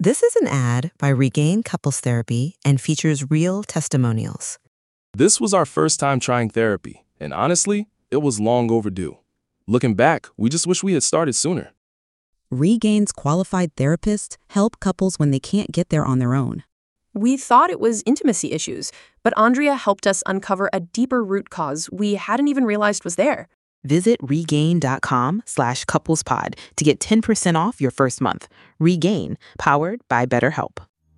This is an ad by Regain Couples Therapy and features real testimonials. This was our first time trying therapy, and honestly, it was long overdue. Looking back, we just wish we had started sooner. Regain's qualified therapists help couples when they can't get there on their own. We thought it was intimacy issues, but Andrea helped us uncover a deeper root cause we hadn't even realized was there. Visit regain.com/couplespod to get 10% off your first month. Regain, powered by BetterHelp.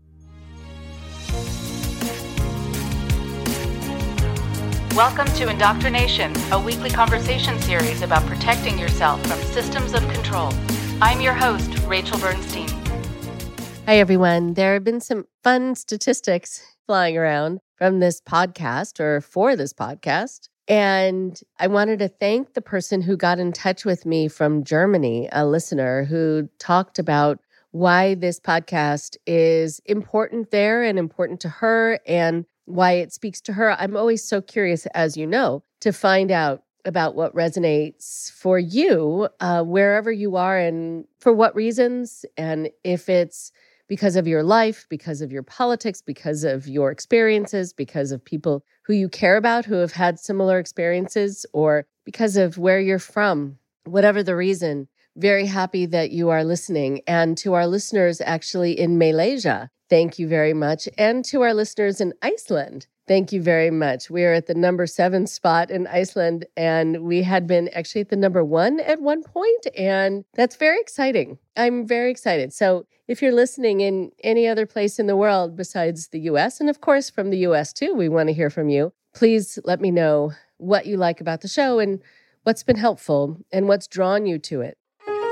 Welcome to Indoctrination, a weekly conversation series about protecting yourself from systems of control. I'm your host, Rachel Bernstein. Hi, everyone. There have been some fun statistics flying around from this podcast or for this podcast. And I wanted to thank the person who got in touch with me from Germany, a listener who talked about why this podcast is important there and important to her and why it speaks to her. I'm always so curious, as you know, to find out about what resonates for you, wherever you are and for what reasons, and if it's because of your life, because of your politics, because of your experiences, because of people who you care about who have had similar experiences, or because of where you're from. Whatever the reason, very happy that you are listening. And to our listeners actually in Malaysia, thank you very much. And to our listeners in Iceland, thank you very much. We are at the number 7 spot in Iceland, and we had been actually at the number 1 at one point, and that's very exciting. I'm very excited. So if you're listening in any other place in the world besides the U.S., and of course from the U.S. too, we want to hear from you. Please let me know what you like about the show and what's been helpful and what's drawn you to it.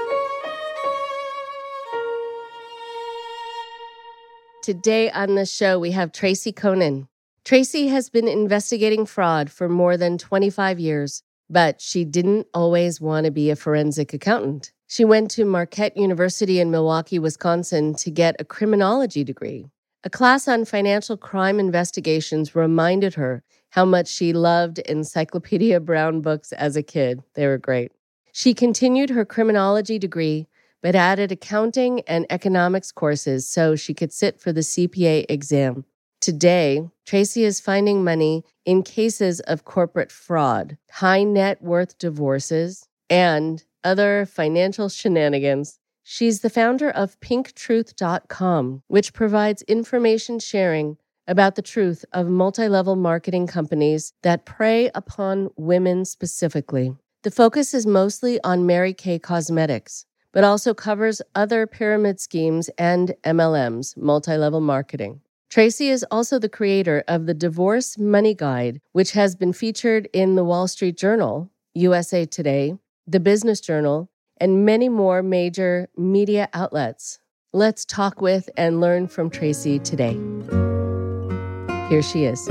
Today on the show, we have Tracy Konin. Tracy has been investigating fraud for more than 25 years, but she didn't always want to be a forensic accountant. She went to Marquette University in Milwaukee, Wisconsin to get a criminology degree. A class on financial crime investigations reminded her how much she loved Encyclopedia Brown books as a kid. They were great. She continued her criminology degree, but added accounting and economics courses so she could sit for the CPA exam. Today, Tracy is finding money in cases of corporate fraud, high net worth divorces, and other financial shenanigans. She's the founder of pinktruth.com, which provides information sharing about the truth of multi-level marketing companies that prey upon women specifically. The focus is mostly on Mary Kay Cosmetics, but also covers other pyramid schemes and MLMs, multi-level marketing. Tracy is also the creator of the Divorce Money Guide, which has been featured in the Wall Street Journal, USA Today, the Business Journal, and many more major media outlets. Let's talk with and learn from Tracy today. Here she is.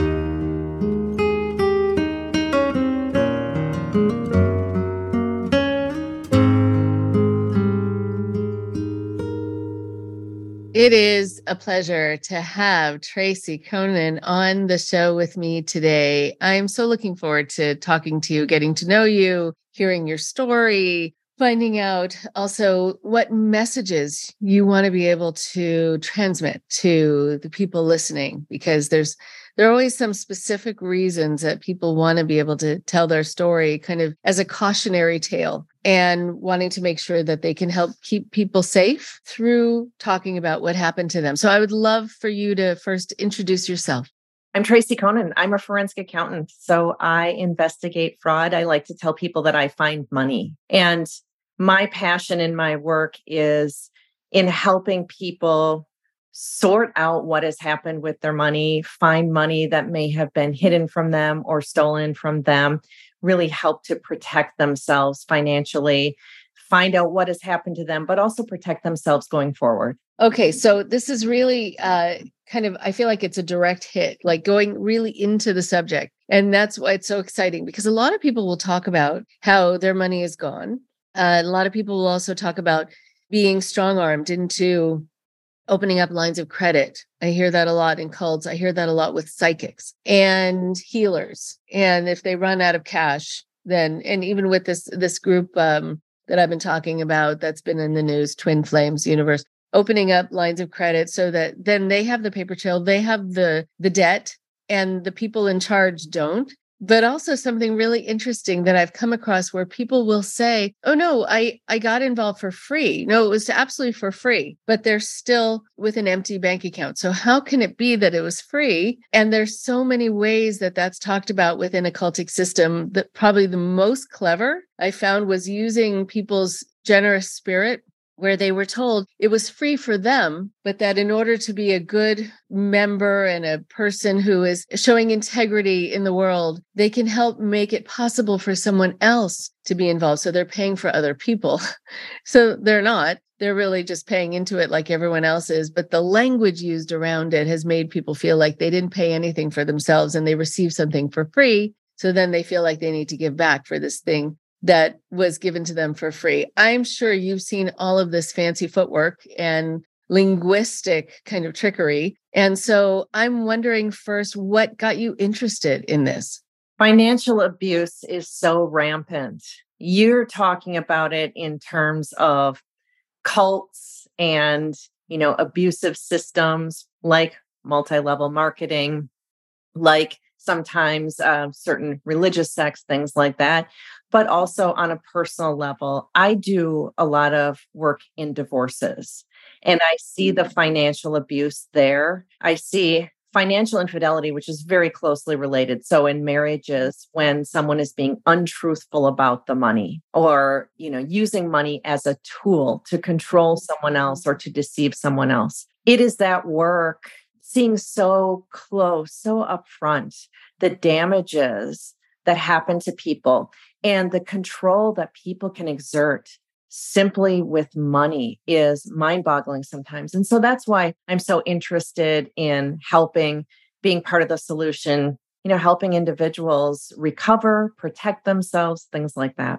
It is a pleasure to have Tracy Konin on the show with me today. I'm so looking forward to talking to you, getting to know you, hearing your story, finding out also what messages you want to be able to transmit to the people listening, because there are always some specific reasons that people want to be able to tell their story kind of as a cautionary tale, and wanting to make sure that they can help keep people safe through talking about what happened to them. So I would love for you to first introduce yourself. I'm Tracy Konin. I'm a forensic accountant. So I investigate fraud. I like to tell people that I find money. And my passion in my work is in helping people sort out what has happened with their money, find money that may have been hidden from them or stolen from them, really help to protect themselves financially, find out what has happened to them, but also protect themselves going forward. Okay, so this is really kind of, I feel like it's a direct hit, like going really into the subject. And that's why it's so exciting, because a lot of people will talk about how their money is gone. A lot of people will also talk about being strong-armed into opening up lines of credit. I hear that a lot in cults. I hear that a lot with psychics and healers. And if they run out of cash, then, and even with this group that I've been talking about that's been in the news, Twin Flames Universe, opening up lines of credit so that then they have the paper trail, they have the debt, and the people in charge don't. But also something really interesting that I've come across where people will say, oh, no, I got involved for free. No, it was absolutely for free, but they're still with an empty bank account. So how can it be that it was free? And there's so many ways that that's talked about within a cultic system. That probably the most clever I found was using people's generous spirit, where they were told it was free for them, but that in order to be a good member and a person who is showing integrity in the world, they can help make it possible for someone else to be involved. So they're paying for other people. So they're not. They're really just paying into it like everyone else is. But the language used around it has made people feel like they didn't pay anything for themselves and they received something for free. So then they feel like they need to give back for this thing that was given to them for free. I'm sure you've seen all of this fancy footwork and linguistic kind of trickery. And so I'm wondering first, what got you interested in this? Financial abuse is so rampant. You're talking about it in terms of cults and, abusive systems like multi-level marketing, like sometimes certain religious sects, things like that. But also on a personal level, I do a lot of work in divorces and I see the financial abuse there. I see financial infidelity, which is very closely related. So in marriages, when someone is being untruthful about the money or, using money as a tool to control someone else or to deceive someone else, it is that work seeing so close, so upfront, the damages that happen to people and the control that people can exert simply with money is mind-boggling sometimes. And so that's why I'm so interested in helping, being part of the solution, helping individuals recover, protect themselves, things like that.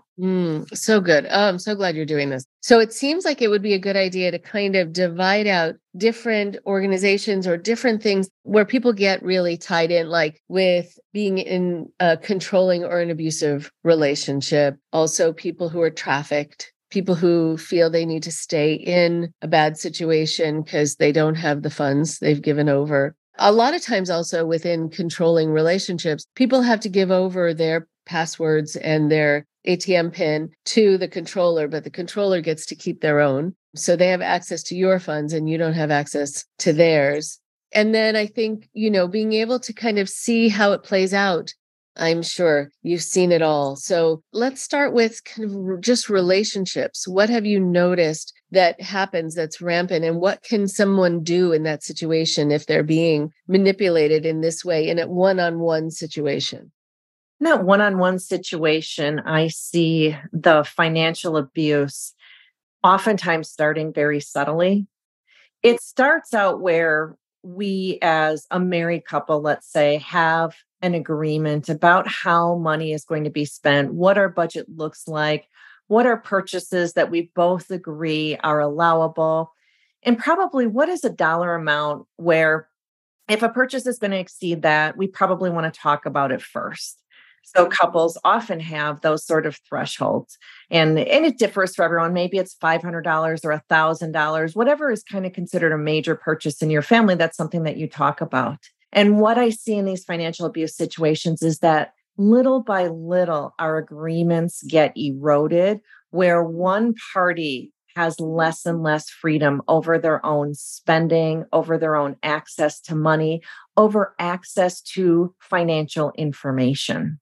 So good. Oh, I'm so glad you're doing this. So it seems like it would be a good idea to kind of divide out different organizations or different things where people get really tied in, like with being in a controlling or an abusive relationship. Also, people who are trafficked, people who feel they need to stay in a bad situation because they don't have the funds they've given over. A lot of times also within controlling relationships, people have to give over their passwords and their ATM PIN to the controller, but the controller gets to keep their own. So they have access to your funds and you don't have access to theirs. And then I think, being able to kind of see how it plays out. I'm sure you've seen it all. So let's start with kind of just relationships. What have you noticed that happens that's rampant? And what can someone do in that situation if they're being manipulated in this way in a one-on-one situation? In that one-on-one situation, I see the financial abuse oftentimes starting very subtly. It starts out where we as a married couple, let's say, have an agreement about how money is going to be spent, what our budget looks like, what are purchases that we both agree are allowable, and probably what is a dollar amount where if a purchase is going to exceed that, we probably want to talk about it first. So couples often have those sort of thresholds and it differs for everyone. Maybe it's $500 or $1,000, whatever is kind of considered a major purchase in your family. That's something that you talk about. And what I see in these financial abuse situations is that little by little, our agreements get eroded where one party has less and less freedom over their own spending, over their own access to money, over access to financial information.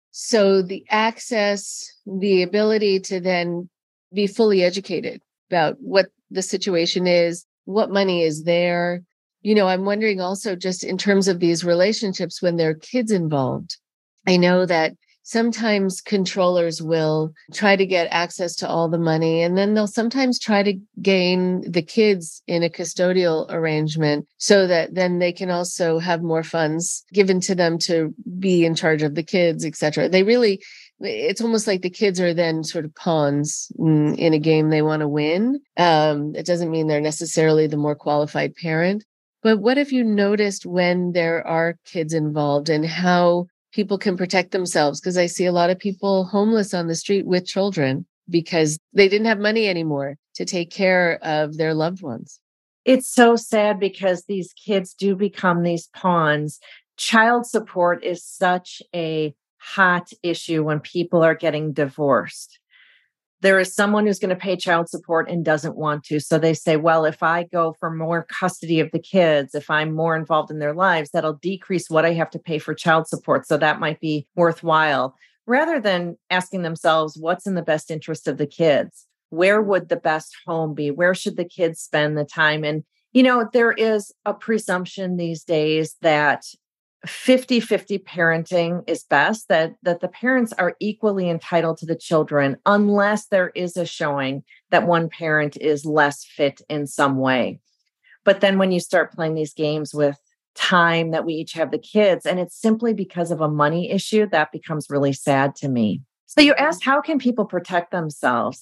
So the access, the ability to then be fully educated about what the situation is, what money is there. I'm wondering also just in terms of these relationships when there are kids involved. I know that sometimes controllers will try to get access to all the money, and then they'll sometimes try to gain the kids in a custodial arrangement so that then they can also have more funds given to them to be in charge of the kids, et cetera. It's almost like the kids are then sort of pawns in a game they want to win. It doesn't mean they're necessarily the more qualified parent. But what have you noticed when there are kids involved and how people can protect themselves? Because I see a lot of people homeless on the street with children because they didn't have money anymore to take care of their loved ones. It's so sad because these kids do become these pawns. Child support is such a hot issue when people are getting divorced. There is someone who's going to pay child support and doesn't want to. So they say, well, if I go for more custody of the kids, if I'm more involved in their lives, that'll decrease what I have to pay for child support. So that might be worthwhile, rather than asking themselves, what's in the best interest of the kids? Where would the best home be? Where should the kids spend the time? And, there is a presumption these days that 50-50 parenting is best, that the parents are equally entitled to the children, unless there is a showing that one parent is less fit in some way. But then when you start playing these games with time that we each have the kids, and it's simply because of a money issue, that becomes really sad to me. So you asked, how can people protect themselves?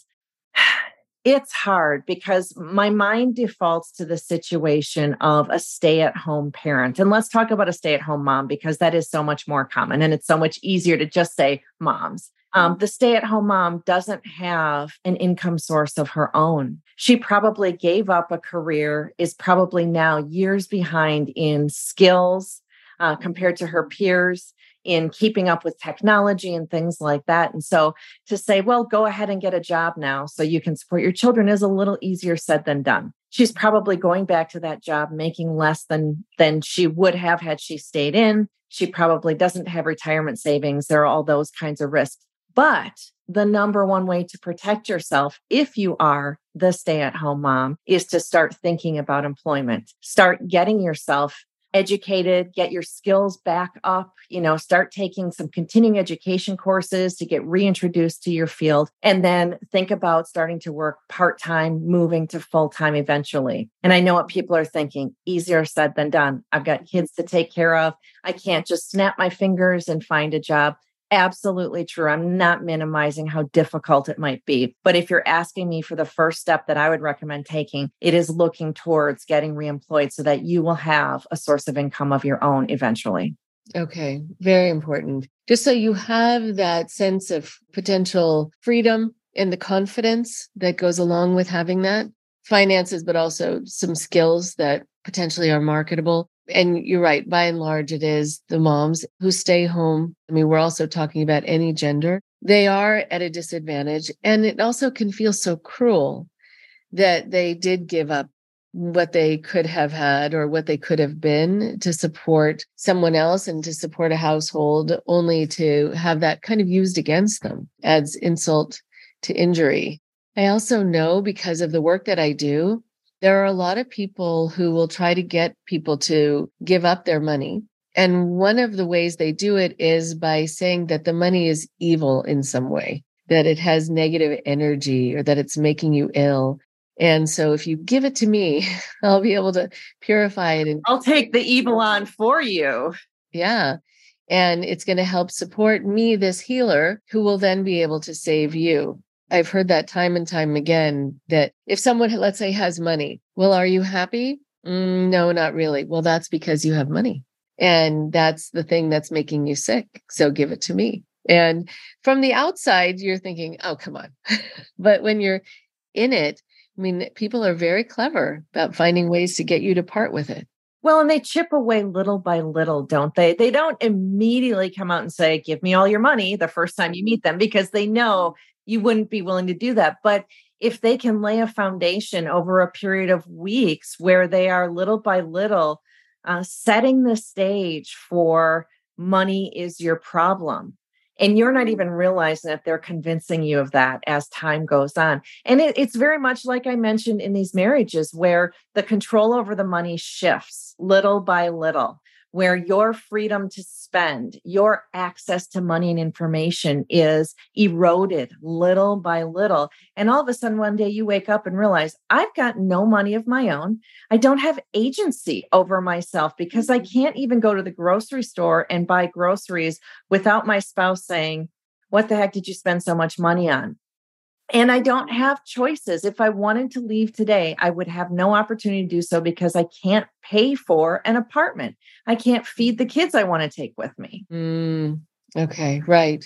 It's hard because my mind defaults to the situation of a stay-at-home parent. And let's talk about a stay-at-home mom, because that is so much more common and it's so much easier to just say moms. The stay-at-home mom doesn't have an income source of her own. She probably gave up a career, is probably now years behind in skills compared to her peers, in keeping up with technology and things like that. And so to say, well, go ahead and get a job now so you can support your children is a little easier said than done. She's probably going back to that job making less than she would have had she stayed in. She probably doesn't have retirement savings. There are all those kinds of risks. But the number one way to protect yourself, if you are the stay-at-home mom, is to start thinking about employment. Start getting yourself educated, get your skills back up, start taking some continuing education courses to get reintroduced to your field, and then think about starting to work part-time, moving to full-time eventually. And I know what people are thinking, easier said than done. I've got kids to take care of. I can't just snap my fingers and find a job. Absolutely true. I'm not minimizing how difficult it might be. But if you're asking me for the first step that I would recommend taking, it is looking towards getting reemployed so that you will have a source of income of your own eventually. Okay, very important. Just so you have that sense of potential freedom and the confidence that goes along with having that, finances, but also some skills that potentially are marketable. And you're right, by and large, it is the moms who stay home. I mean, we're also talking about any gender. They are at a disadvantage. And it also can feel so cruel that they did give up what they could have had or what they could have been to support someone else and to support a household, only to have that kind of used against them as insult to injury. I also know, because of the work that I do, there are a lot of people who will try to get people to give up their money. And one of the ways they do it is by saying that the money is evil in some way, that it has negative energy or that it's making you ill. And so if you give it to me, I'll be able to purify it. And I'll take the evil on for you. Yeah. And it's going to help support me, this healer, who will then be able to save you. I've heard that time and time again, that if someone, let's say, has money, well, are you happy? No, not really. Well, that's because you have money. And that's the thing that's making you sick. So give it to me. And from the outside, you're thinking, oh, come on. But when you're in it, I mean, people are very clever about finding ways to get you to part with it. Well, and they chip away little by little, don't they? They don't immediately come out and say, give me all your money the first time you meet them, because they know you wouldn't be willing to do that. But if they can lay a foundation over a period of weeks where they are little by little setting the stage for money is your problem, and you're not even realizing that they're convincing you of that as time goes on. And it's very much like I mentioned in these marriages, where the control over the money shifts little by little, where your freedom to spend, your access to money and information is eroded little by little. And all of a sudden, one day you wake up and realize, I've got no money of my own. I don't have agency over myself, because I can't even go to the grocery store and buy groceries without my spouse saying, what the heck did you spend so much money on? And I don't have choices. If I wanted to leave today, I would have no opportunity to do so, because I can't pay for an apartment. I can't feed the kids I want to take with me. Okay, right.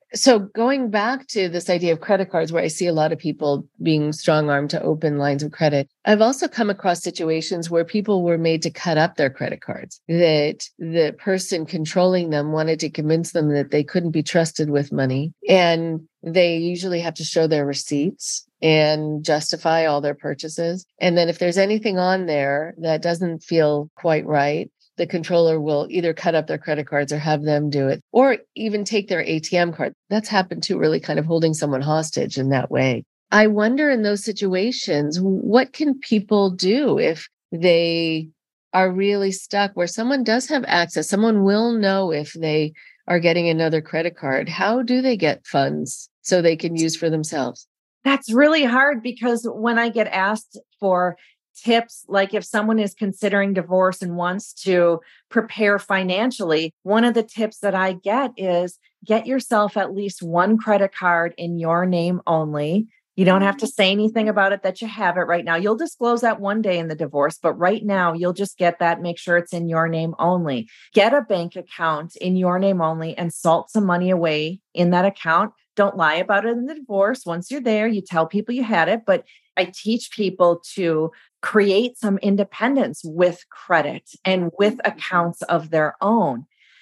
So going back to this idea of credit cards, where I see a lot of people being strong-armed to open lines of credit, I've also come across situations where people were made to cut up their credit cards, that the person controlling them wanted to convince them that they couldn't be trusted with money. And they usually have to show their receipts and justify all their purchases. And then if there's anything on there that doesn't feel quite right, the controller will either cut up their credit cards or have them do it, or even take their ATM card. That's happened too, really kind of holding someone hostage in that way. I wonder in those situations, what can people do if they are really stuck where someone does have access? Someone will know if they are getting another credit card. How do they get funds so they can use for themselves? That's really hard, because when I get asked for tips, like if someone is considering divorce and wants to prepare financially, one of the tips that I get is get yourself at least one credit card in your name only. You don't have to say anything about it that you have it right now. You'll disclose that one day in the divorce, but right now you'll just get that. Make sure it's in your name only. Get a bank account in your name only and salt some money away in that account. Don't lie about it in the divorce. Once you're there, you tell people you had it, but I teach people to create some independence with credit and with accounts of their own.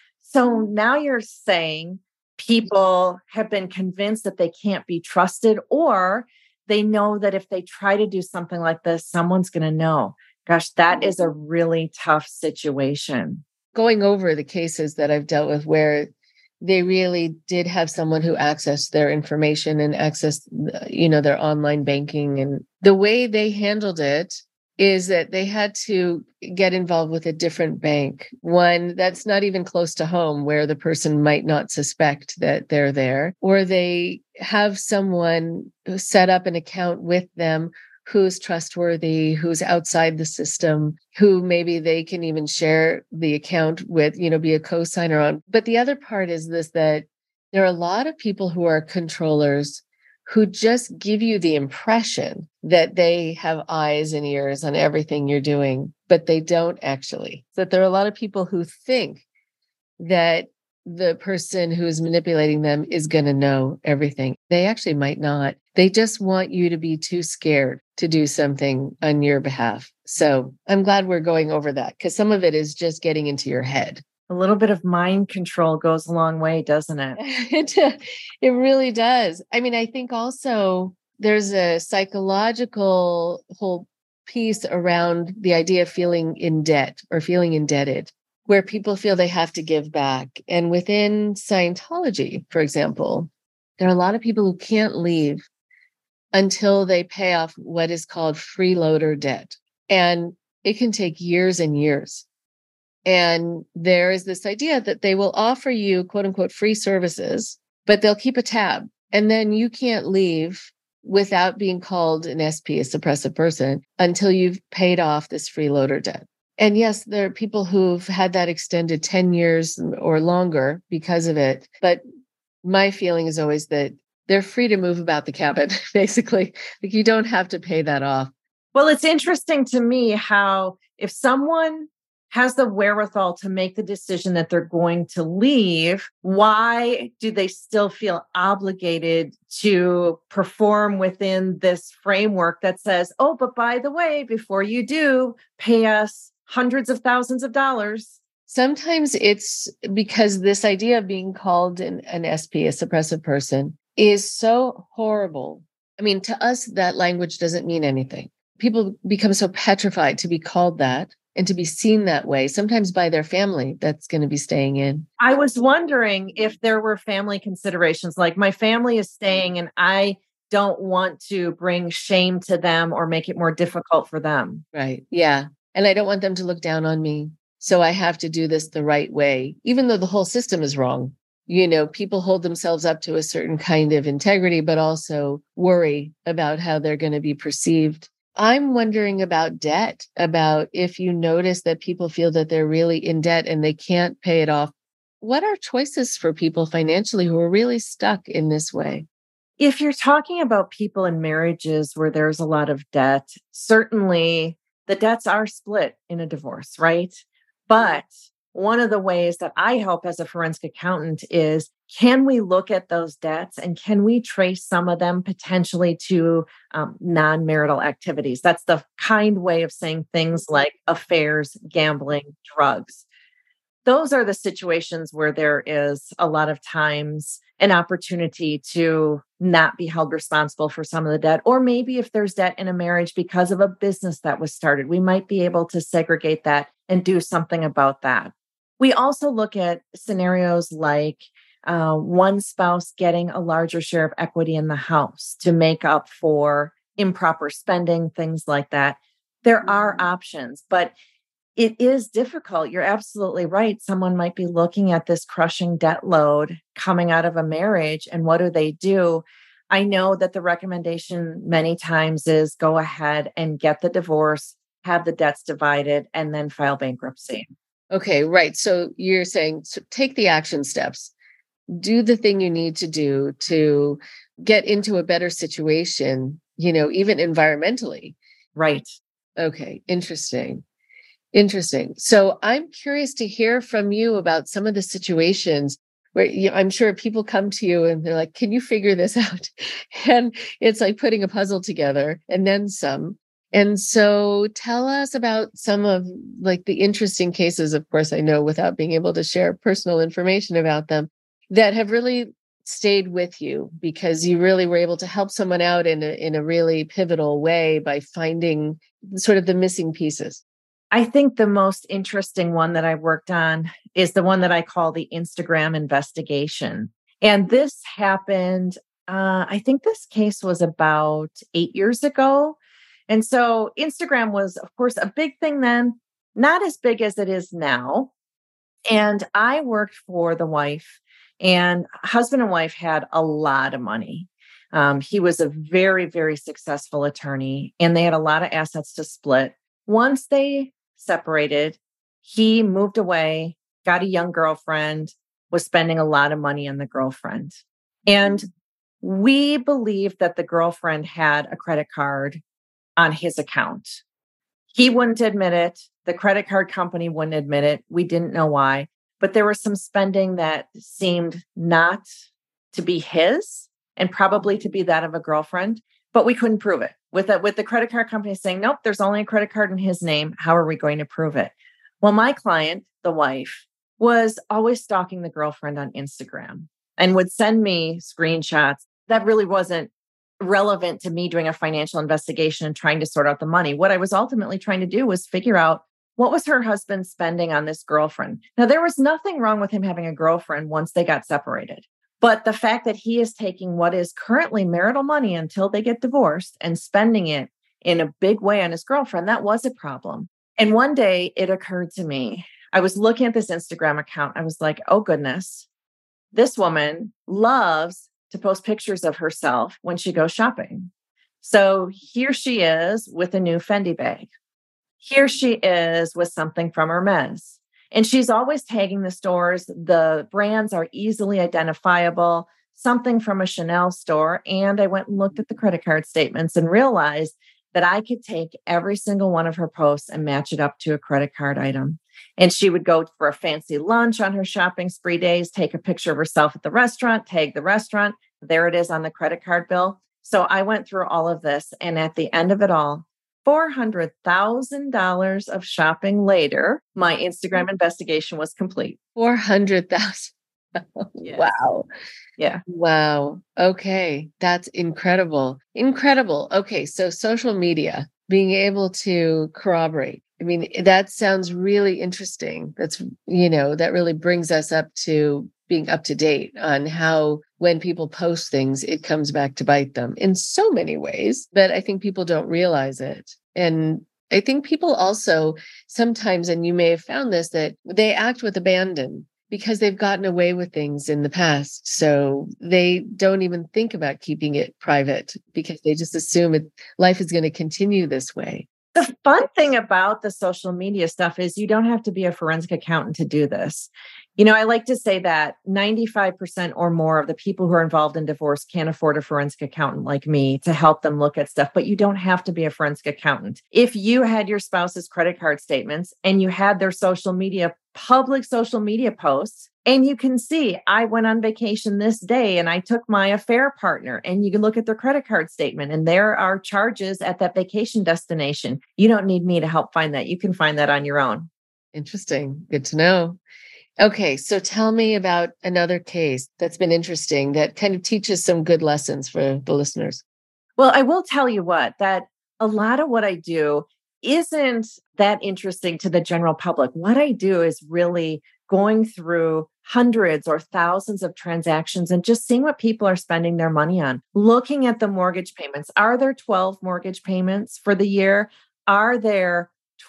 So now you're saying people have been convinced that they can't be trusted, or they know that if they try to do something like this, someone's going to know. Gosh, that is a really tough situation. Going over the cases that I've dealt with where they really did have someone who accessed their information and accessed, their online banking. And the way they handled it is that they had to get involved with a different bank, one that's not even close to home, where the person might not suspect that they're there, or they have someone set up an account with them who's trustworthy, who's outside the system, who maybe they can even share the account with, be a co-signer on. But the other part is this, that there are a lot of people who are controllers who just give you the impression that they have eyes and ears on everything you're doing, but they don't actually. That there are a lot of people who think that the person who's manipulating them is going to know everything. They actually might not. They just want you to be too scared to do something on your behalf. So I'm glad we're going over that, because some of it is just getting into your head. A little bit of mind control goes a long way, doesn't it? It really does. I mean, I think also there's a psychological whole piece around the idea of feeling in debt or feeling indebted, where people feel they have to give back. And within Scientology, for example, there are a lot of people who can't leave until they pay off what is called freeloader debt. And it can take years and years. And there is this idea that they will offer you, quote unquote, free services, but they'll keep a tab. And then you can't leave without being called an SP, a suppressive person, until you've paid off this freeloader debt. And yes, there are people who've had that extended 10 years or longer because of it. But my feeling is always that they're free to move about the cabin, basically. Like, you don't have to pay that off. Well, it's interesting to me how if someone has the wherewithal to make the decision that they're going to leave, why do they still feel obligated to perform within this framework that says, oh, but by the way, before you do, pay us hundreds of thousands of dollars? Sometimes it's because this idea of being called an SP, a suppressive person, is so horrible. I mean, to us, that language doesn't mean anything. People become so petrified to be called that and to be seen that way, sometimes by their family that's going to be staying in. I was wondering if there were family considerations, like my family is staying and I don't want to bring shame to them or make it more difficult for them. Right. Yeah. And I don't want them to look down on me. So I have to do this the right way, even though the whole system is wrong. People hold themselves up to a certain kind of integrity, but also worry about how they're going to be perceived. I'm wondering about debt, about if you notice that people feel that they're really in debt and they can't pay it off. What are choices for people financially who are really stuck in this way? If you're talking about people in marriages where there's a lot of debt, certainly the debts are split in a divorce, right? But one of the ways that I help as a forensic accountant is, can we look at those debts and can we trace some of them potentially to non-marital activities? That's the kind way of saying things like affairs, gambling, drugs. Those are the situations where there is a lot of times an opportunity to not be held responsible for some of the debt. Or maybe if there's debt in a marriage because of a business that was started, we might be able to segregate that and do something about that. We also look at scenarios like one spouse getting a larger share of equity in the house to make up for improper spending, things like that. There are options, but it is difficult. You're absolutely right. Someone might be looking at this crushing debt load coming out of a marriage, and what do? I know that the recommendation many times is go ahead and get the divorce, have the debts divided, and then file bankruptcy. Okay, right. So you're saying take the action steps, do the thing you need to do to get into a better situation, even environmentally. Right. Okay, interesting. So I'm curious to hear from you about some of the situations where I'm sure people come to you and they're like, can you figure this out? And it's like putting a puzzle together and then some. And so tell us about some of like the interesting cases, of course, I know without being able to share personal information about them, that have really stayed with you because you really were able to help someone out in a really pivotal way by finding sort of the missing pieces. I think the most interesting one that I worked on is the one that I call the Instagram investigation. And this happened, I think this case was about 8 years ago. And so Instagram was, of course, a big thing then, not as big as it is now. And I worked for the wife, and husband and wife had a lot of money. He was a very, very successful attorney, and they had a lot of assets to split. Once they separated, he moved away, got a young girlfriend, was spending a lot of money on the girlfriend. And we believed that the girlfriend had a credit card on his account. He wouldn't admit it. The credit card company wouldn't admit it. We didn't know why, but there was some spending that seemed not to be his and probably to be that of a girlfriend, but we couldn't prove it. With the credit card company saying, nope, there's only a credit card in his name. How are we going to prove it? Well, my client, the wife, was always stalking the girlfriend on Instagram and would send me screenshots that really wasn't relevant to me doing a financial investigation and trying to sort out the money. What I was ultimately trying to do was figure out what was her husband spending on this girlfriend. Now, there was nothing wrong with him having a girlfriend once they got separated. But the fact that he is taking what is currently marital money until they get divorced and spending it in a big way on his girlfriend, that was a problem. And one day it occurred to me, I was looking at this Instagram account. I was like, oh goodness, this woman loves to post pictures of herself when she goes shopping. So here she is with a new Fendi bag. Here she is with something from Hermes. And she's always tagging the stores. The brands are easily identifiable, something from a Chanel store. And I went and looked at the credit card statements and realized that I could take every single one of her posts and match it up to a credit card item. And she would go for a fancy lunch on her shopping spree days, take a picture of herself at the restaurant, tag the restaurant. There it is on the credit card bill. So I went through all of this. And at the end of it all, $400,000 of shopping later, my Instagram investigation was complete. 400,000. Yes. Wow. Yeah. Wow. Okay. That's incredible. Incredible. Okay. So social media, being able to corroborate. I mean, that sounds really interesting. That's, that really brings us up to being up to date on how when people post things, it comes back to bite them in so many ways that I think people don't realize it. And I think people also sometimes, and you may have found this, that they act with abandon because they've gotten away with things in the past. So they don't even think about keeping it private because they just assume life is going to continue this way. The fun thing about the social media stuff is you don't have to be a forensic accountant to do this. I like to say that 95% or more of the people who are involved in divorce can't afford a forensic accountant like me to help them look at stuff, but you don't have to be a forensic accountant. If you had your spouse's credit card statements and you had their social media public social media posts. And you can see, I went on vacation this day and I took my affair partner, and you can look at their credit card statement and there are charges at that vacation destination. You don't need me to help find that. You can find that on your own. Interesting. Good to know. Okay, so tell me about another case that's been interesting that kind of teaches some good lessons for the listeners. Well, I will tell you that a lot of what I do isn't that interesting to the general public. What I do is really going through hundreds or thousands of transactions and just seeing what people are spending their money on, looking at the mortgage payments. Are there 12 mortgage payments for the year? Are there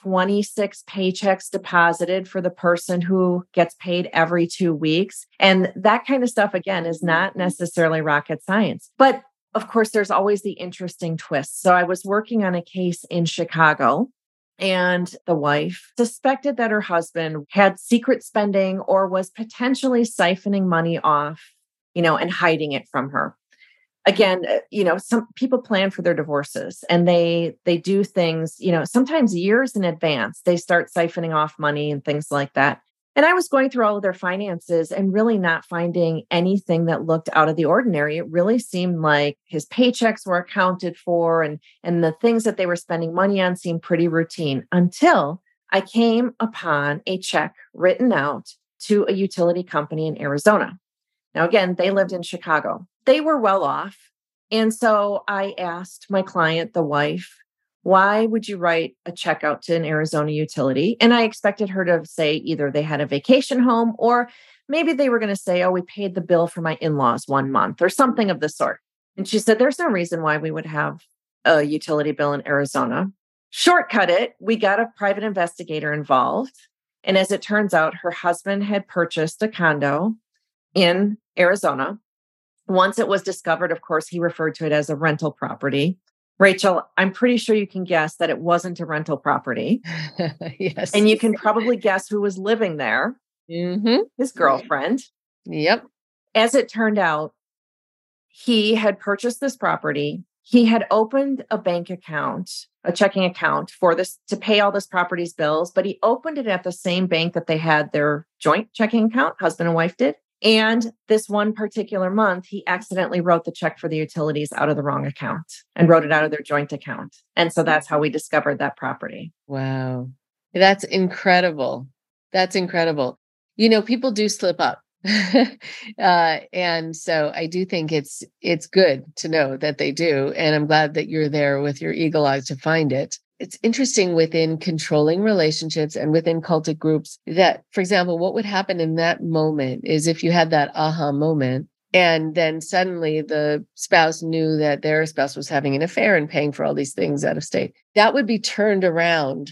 26 paychecks deposited for the person who gets paid every 2 weeks? And that kind of stuff, again, is not necessarily rocket science. But of course, there's always the interesting twist. So I was working on a case in Chicago, and the wife suspected that her husband had secret spending or was potentially siphoning money off, and hiding it from her. Again, some people plan for their divorces and they do things, sometimes years in advance. They start siphoning off money and things like that. And I was going through all of their finances and really not finding anything that looked out of the ordinary. It really seemed like his paychecks were accounted for and the things that they were spending money on seemed pretty routine, until I came upon a check written out to a utility company in Arizona. Now, again, they lived in Chicago. They were well off. And so I asked my client, the wife, why would you write a check out to an Arizona utility? And I expected her to say either they had a vacation home, or maybe they were going to say, oh, we paid the bill for my in-laws 1 month or something of the sort. And she said, there's no reason why we would have a utility bill in Arizona. Shortcut it. We got a private investigator involved. And as it turns out, her husband had purchased a condo in Arizona. Once it was discovered, of course, he referred to it as a rental property. Rachel, I'm pretty sure you can guess that it wasn't a rental property. Yes. And you can probably guess who was living there. Mm-hmm. His girlfriend. Yep. As it turned out, he had purchased this property. He had opened a bank account, a checking account for this to pay all this property's bills, but he opened it at the same bank that they had their joint checking account, husband and wife did. And this one particular month, he accidentally wrote the check for the utilities out of the wrong account and wrote it out of their joint account. And so that's how we discovered that property. Wow. That's incredible. That's incredible. People do slip up. And so I do think it's good to know that they do. And I'm glad that you're there with your eagle eyes to find it. It's interesting within controlling relationships and within cultic groups that, for example, what would happen in that moment is if you had that aha moment and then suddenly the spouse knew that their spouse was having an affair and paying for all these things out of state, that would be turned around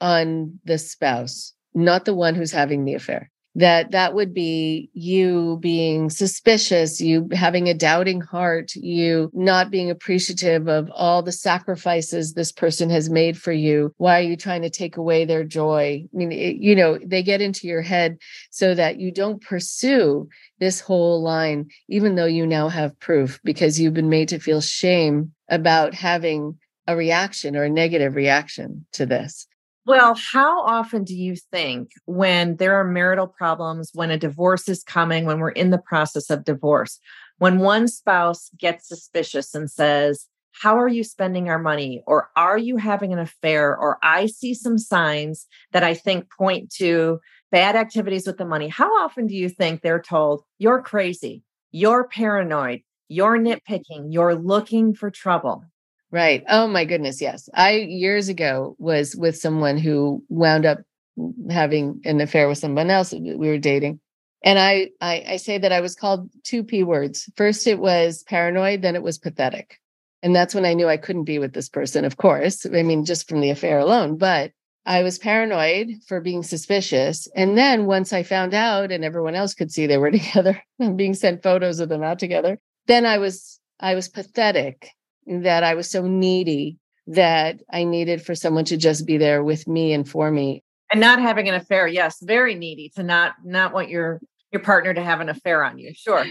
on the spouse, not the one who's having the affair. That would be you being suspicious, you having a doubting heart, you not being appreciative of all the sacrifices this person has made for you. Why are you trying to take away their joy? I mean, they get into your head so that you don't pursue this whole line, even though you now have proof, because you've been made to feel shame about having a reaction or a negative reaction to this. Well, how often do you think when there are marital problems, when a divorce is coming, when we're in the process of divorce, when one spouse gets suspicious and says, how are you spending our money? Or are you having an affair? Or I see some signs that I think point to bad activities with the money. How often do you think they're told, you're crazy, you're paranoid, you're nitpicking, you're looking for trouble? Right. Oh my goodness. Yes. I years ago was with someone who wound up having an affair with someone else. We were dating. And I say that I was called 2 P words. First, it was paranoid. Then it was pathetic. And that's when I knew I couldn't be with this person, of course. I mean, just from the affair alone, but I was paranoid for being suspicious. And then once I found out and everyone else could see they were together and being sent photos of them out together, then I was pathetic. That I was so needy that I needed for someone to just be there with me and for me. And not having an affair. Yes. Very needy to not want your partner to have an affair on you. Sure.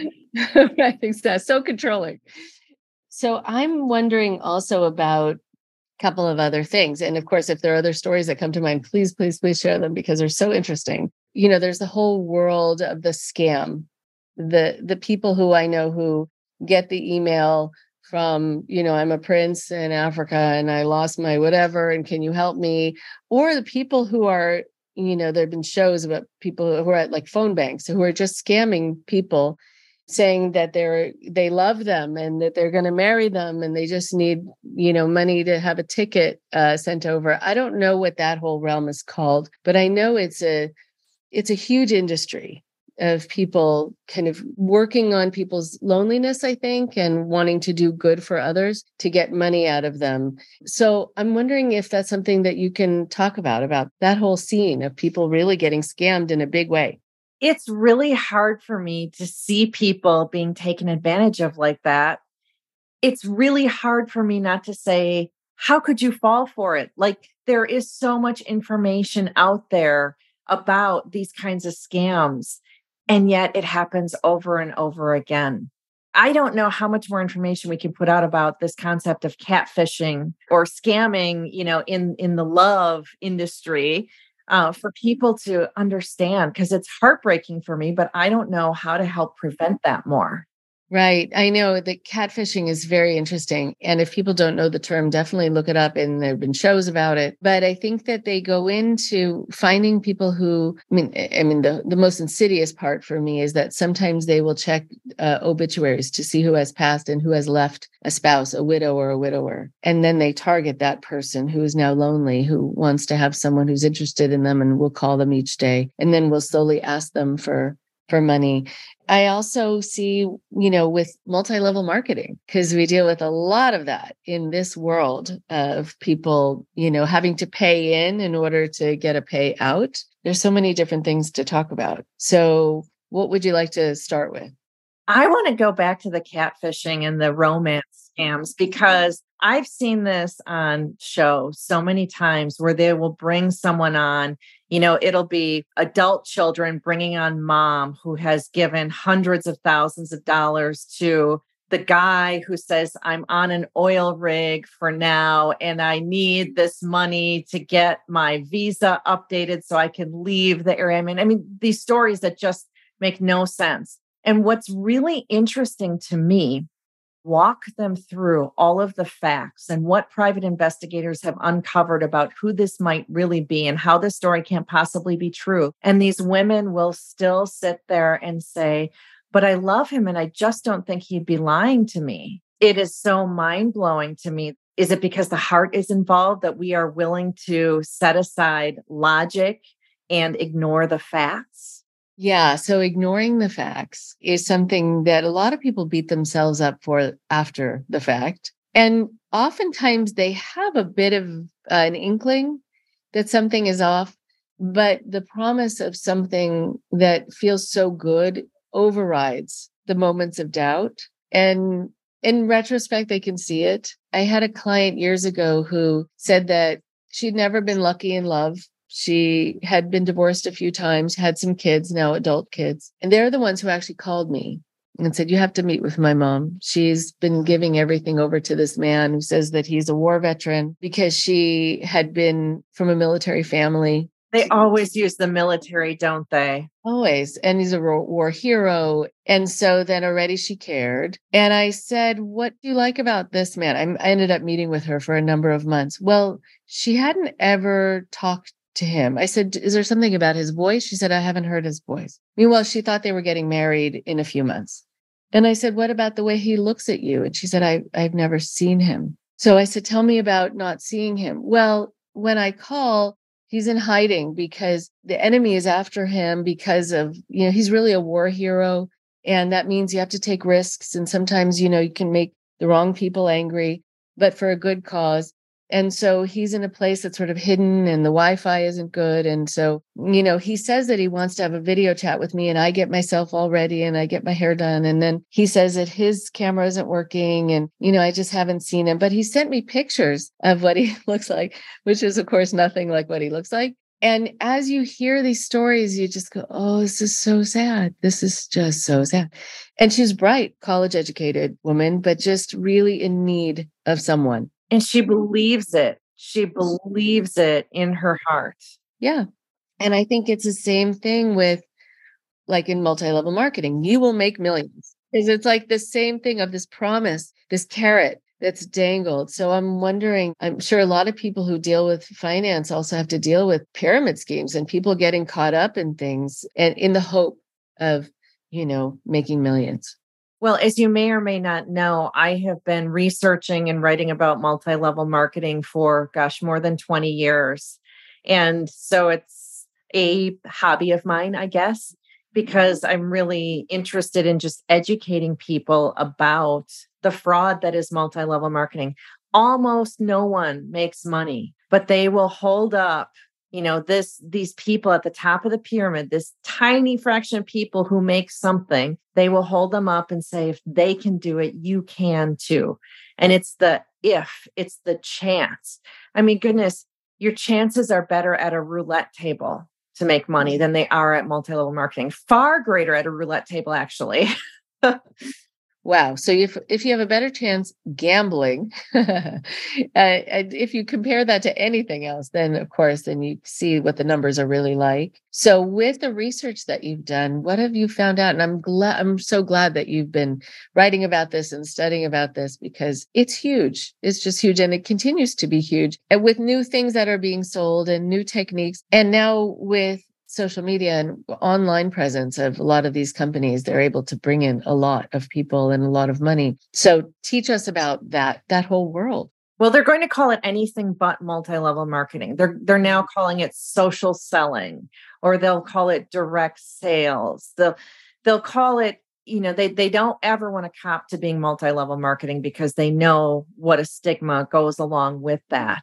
I think that's so controlling. So I'm wondering also about a couple of other things. And of course, if there are other stories that come to mind, please, please, please share them because they're so interesting. there's the whole world of the scam. The people who I know who get the email from, I'm a prince in Africa and I lost my whatever, and can you help me? Or the people who are, there have been shows about people who are at like phone banks who are just scamming people, saying that they love them and that they're going to marry them and they just need, money to have a ticket sent over. I don't know what that whole realm is called, but I know it's a huge industry of people kind of working on people's loneliness, I think, and wanting to do good for others to get money out of them. So I'm wondering if that's something that you can talk about that whole scene of people really getting scammed in a big way. It's really hard for me to see people being taken advantage of like that. It's really hard for me not to say, how could you fall for it? Like, there is so much information out there about these kinds of scams, and yet it happens over and over again. I don't know how much more information we can put out about this concept of catfishing or scamming, in the love industry. For people to understand, because it's heartbreaking for me, but I don't know how to help prevent that more. Right. I know that catfishing is very interesting. And if people don't know the term, definitely look it up. And there have been shows about it. But I think that they go into finding people who, the most insidious part for me is that sometimes they will check obituaries to see who has passed and who has left a spouse, a widow or a widower. And then they target that person who is now lonely, who wants to have someone who's interested in them, and will call them each day. And then we'll slowly ask them for money. I also see, with multi-level marketing, because we deal with a lot of that in this world of people, having to pay in order to get a pay out. There's so many different things to talk about. So what would you like to start with? I want to go back to the catfishing and the romance scams, because I've seen this on shows so many times where they will bring someone on, it'll be adult children bringing on mom who has given hundreds of thousands of dollars to the guy who says, I'm on an oil rig for now, and I need this money to get my visa updated so I can leave the area. I mean, these stories that just make no sense. And what's really interesting to me, walk them through all of the facts and what private investigators have uncovered about who this might really be and how this story can't possibly be true. And these women will still sit there and say, but I love him and I just don't think he'd be lying to me. It is so mind-blowing to me. Is it because the heart is involved that we are willing to set aside logic and ignore the facts? Yeah. So ignoring the facts is something that a lot of people beat themselves up for after the fact. And oftentimes they have a bit of an inkling that something is off, but the promise of something that feels so good overrides the moments of doubt. And in retrospect, they can see it. I had a client years ago who said that she'd never been lucky in love. She had been divorced a few times, had some kids, now adult kids. And they're the ones who actually called me and said, you have to meet with my mom. She's been giving everything over to this man who says that he's a war veteran because she had been from a military family. They always use the military, don't they? Always. And he's a war hero. And so then already she cared. And I said, what do you like about this man? I ended up meeting with her for a number of months. Well, she hadn't ever talked to him. I said, is there something about his voice? She said, I haven't heard his voice. Meanwhile, she thought they were getting married in a few months. And I said, what about the way he looks at you? And she said, I've never seen him. So I said, tell me about not seeing him. Well, when I call, he's in hiding because the enemy is after him because of, he's really a war hero. And that means you have to take risks. And sometimes, you can make the wrong people angry, but for a good cause. And so he's in a place that's sort of hidden and the Wi-Fi isn't good. And so, he says that he wants to have a video chat with me and I get myself all ready and I get my hair done. And then he says that his camera isn't working and, I just haven't seen him. But he sent me pictures of what he looks like, which is, of course, nothing like what he looks like. And as you hear these stories, you just go, oh, this is so sad. This is just so sad. And she's bright, college educated woman, but just really in need of someone. And she believes it. She believes it in her heart. Yeah. And I think it's the same thing with like in multi-level marketing, you will make millions. Because it's like the same thing of this promise, this carrot that's dangled. So I'm wondering, I'm sure a lot of people who deal with finance also have to deal with pyramid schemes and people getting caught up in things and in the hope of, making millions. Well, as you may or may not know, I have been researching and writing about multi-level marketing for, more than 20 years. And so it's a hobby of mine, I guess, because I'm really interested in just educating people about the fraud that is multi-level marketing. Almost no one makes money, but they will hold up, these people at the top of the pyramid, this tiny fraction of people who make something, they will hold them up and say, if they can do it, you can too. And it's the chance. I mean, goodness, your chances are better at a roulette table to make money than they are at multi-level marketing. Far greater at a roulette table, actually. Wow. So if you have a better chance gambling, if you compare that to anything else, then of course, then you see what the numbers are really like. So with the research that you've done, what have you found out? And I'm so glad that you've been writing about this and studying about this because it's huge. It's just huge. And it continues to be huge. And with new things that are being sold and new techniques. And now with social media and online presence of a lot of these companies, they're able to bring in a lot of people and a lot of money. So teach us about that whole world. Well, they're going to call it anything but multi-level marketing. They're now calling it social selling, or they'll call it direct sales. They'll call it, they don't ever want to cop to being multi-level marketing because they know what a stigma goes along with that.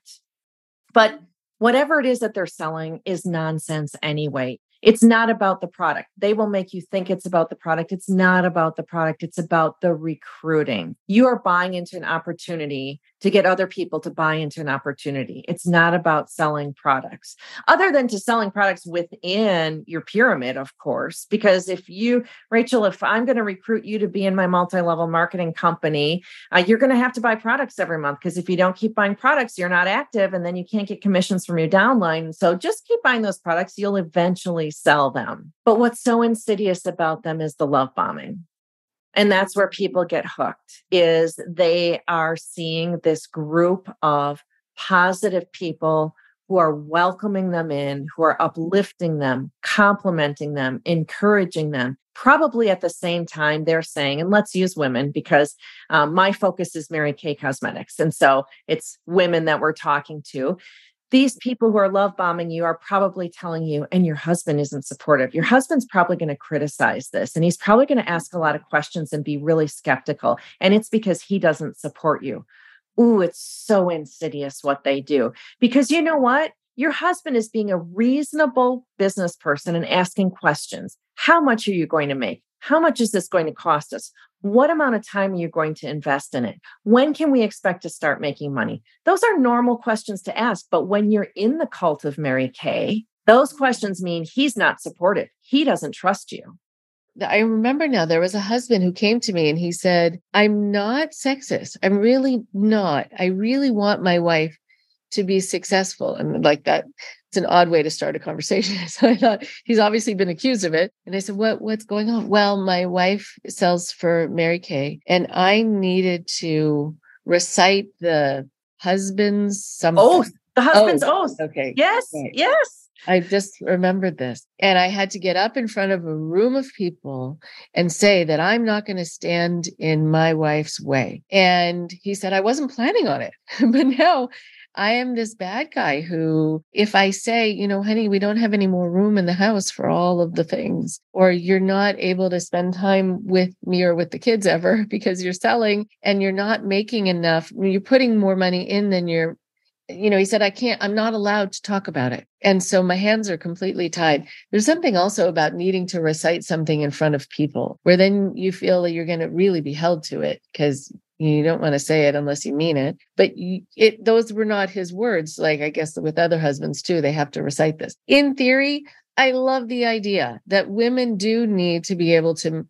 But whatever it is that they're selling is nonsense anyway. It's not about the product. They will make you think it's about the product. It's not about the product. It's about the recruiting. You are buying into an opportunity to get other people to buy into an opportunity. It's not about selling products, other than to selling products within your pyramid, of course. Because Rachel, if I'm going to recruit you to be in my multi-level marketing company, you're going to have to buy products every month. Because if you don't keep buying products, you're not active, and then you can't get commissions from your downline. So just keep buying those products. You'll eventually sell them. But what's so insidious about them is the love bombing. And that's where people get hooked, is they are seeing this group of positive people who are welcoming them in, who are uplifting them, complimenting them, encouraging them. Probably at the same time they're saying, and let's use women because my focus is Mary Kay Cosmetics. And so it's women that we're talking to. These people who are love bombing you are probably telling you, and your husband isn't supportive. Your husband's probably going to criticize this, and he's probably going to ask a lot of questions and be really skeptical. And it's because he doesn't support you. Ooh, it's so insidious what they do. Because you know what? Your husband is being a reasonable business person and asking questions. How much are you going to make? How much is this going to cost us? What amount of time are you going to invest in it? When can we expect to start making money? Those are normal questions to ask. But when you're in the cult of Mary Kay, those questions mean he's not supportive. He doesn't trust you. I remember now there was a husband who came to me and he said, I'm not sexist. I'm really not. I really want my wife to be successful. And like that, it's an odd way to start a conversation. So I thought he's obviously been accused of it. And I said, what's going on? Well, my wife sells for Mary Kay and I needed to recite the husband's something. Oath. The husband's oath. Okay. Yes. Right. Yes. I just remembered this. And I had to get up in front of a room of people and say that I'm not going to stand in my wife's way. And he said, I wasn't planning on it. But now I am this bad guy who, if I say, honey, we don't have any more room in the house for all of the things, or you're not able to spend time with me or with the kids ever because you're selling and you're not making enough, you're putting more money in than you're, he said, I'm not allowed to talk about it. And so my hands are completely tied. There's something also about needing to recite something in front of people where then you feel that you're going to really be held to it because you don't want to say it unless you mean it. But those were not his words. Like, I guess with other husbands too, they have to recite this. In theory, I love the idea that women do need to be able to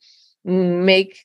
make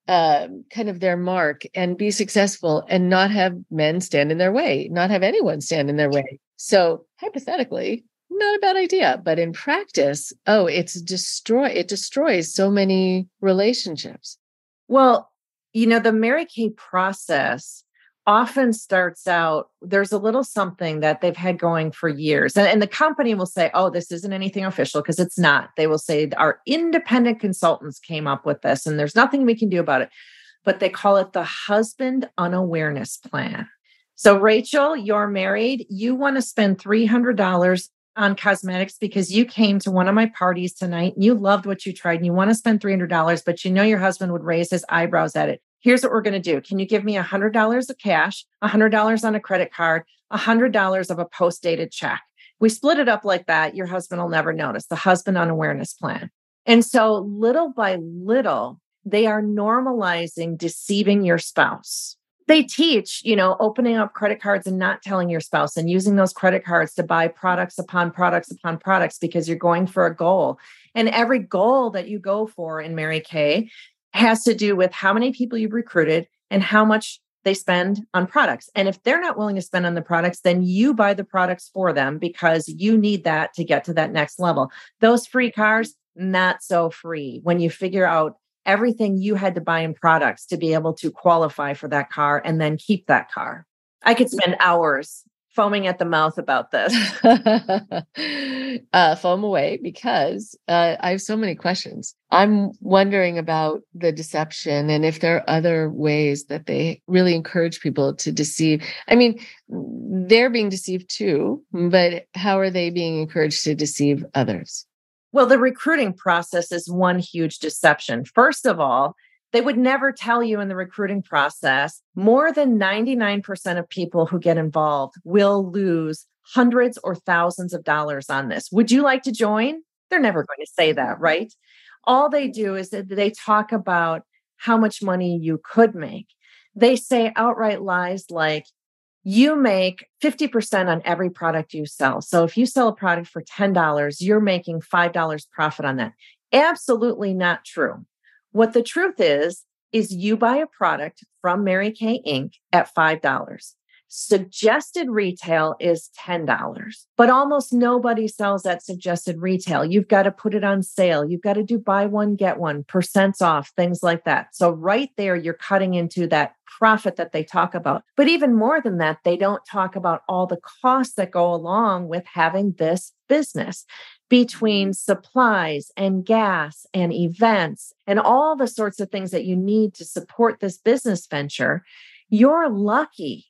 kind of their mark and be successful and not have men stand in their way, not have anyone stand in their way. So hypothetically, not a bad idea. But in practice, it destroys so many relationships. Well, the Mary Kay process often starts out, there's a little something that they've had going for years. And the company will say, oh, this isn't anything official, because it's not. They will say, our independent consultants came up with this and there's nothing we can do about it. But they call it the Husband Unawareness Plan. So Rachel, you're married. You want to spend $300 on cosmetics because you came to one of my parties tonight and you loved what you tried and you want to spend $300, but you know your husband would raise his eyebrows at it. Here's what we're going to do. Can you give me $100 of cash, $100 on a credit card, $100 of a post-dated check? We split it up like that. Your husband will never notice. The Husband Unawareness Plan. And so little by little, they are normalizing deceiving your spouse. They teach, opening up credit cards and not telling your spouse and using those credit cards to buy products upon products upon products because you're going for a goal. And every goal that you go for in Mary Kay has to do with how many people you've recruited and how much they spend on products. And if they're not willing to spend on the products, then you buy the products for them because you need that to get to that next level. Those free cars, not so free when you figure out everything you had to buy in products to be able to qualify for that car and then keep that car. I could spend hours foaming at the mouth about this. Foam away, because I have so many questions. I'm wondering about the deception and if there are other ways that they really encourage people to deceive. I mean, they're being deceived too, but how are they being encouraged to deceive others? Well, the recruiting process is one huge deception. First of all, they would never tell you in the recruiting process, more than 99% of people who get involved will lose hundreds or thousands of dollars on this. Would you like to join? They're never going to say that, right? All they do is that they talk about how much money you could make. They say outright lies like, you make 50% on every product you sell. So if you sell a product for $10, you're making $5 profit on that. Absolutely not true. What the truth is you buy a product from Mary Kay Inc. at $5. Suggested retail is $10, but almost nobody sells at suggested retail. You've got to put it on sale. You've got to do buy one, get one, % off, things like that. So right there, you're cutting into that profit that they talk about. But even more than that, they don't talk about all the costs that go along with having this business, between supplies and gas and events and all the sorts of things that you need to support this business venture. You're lucky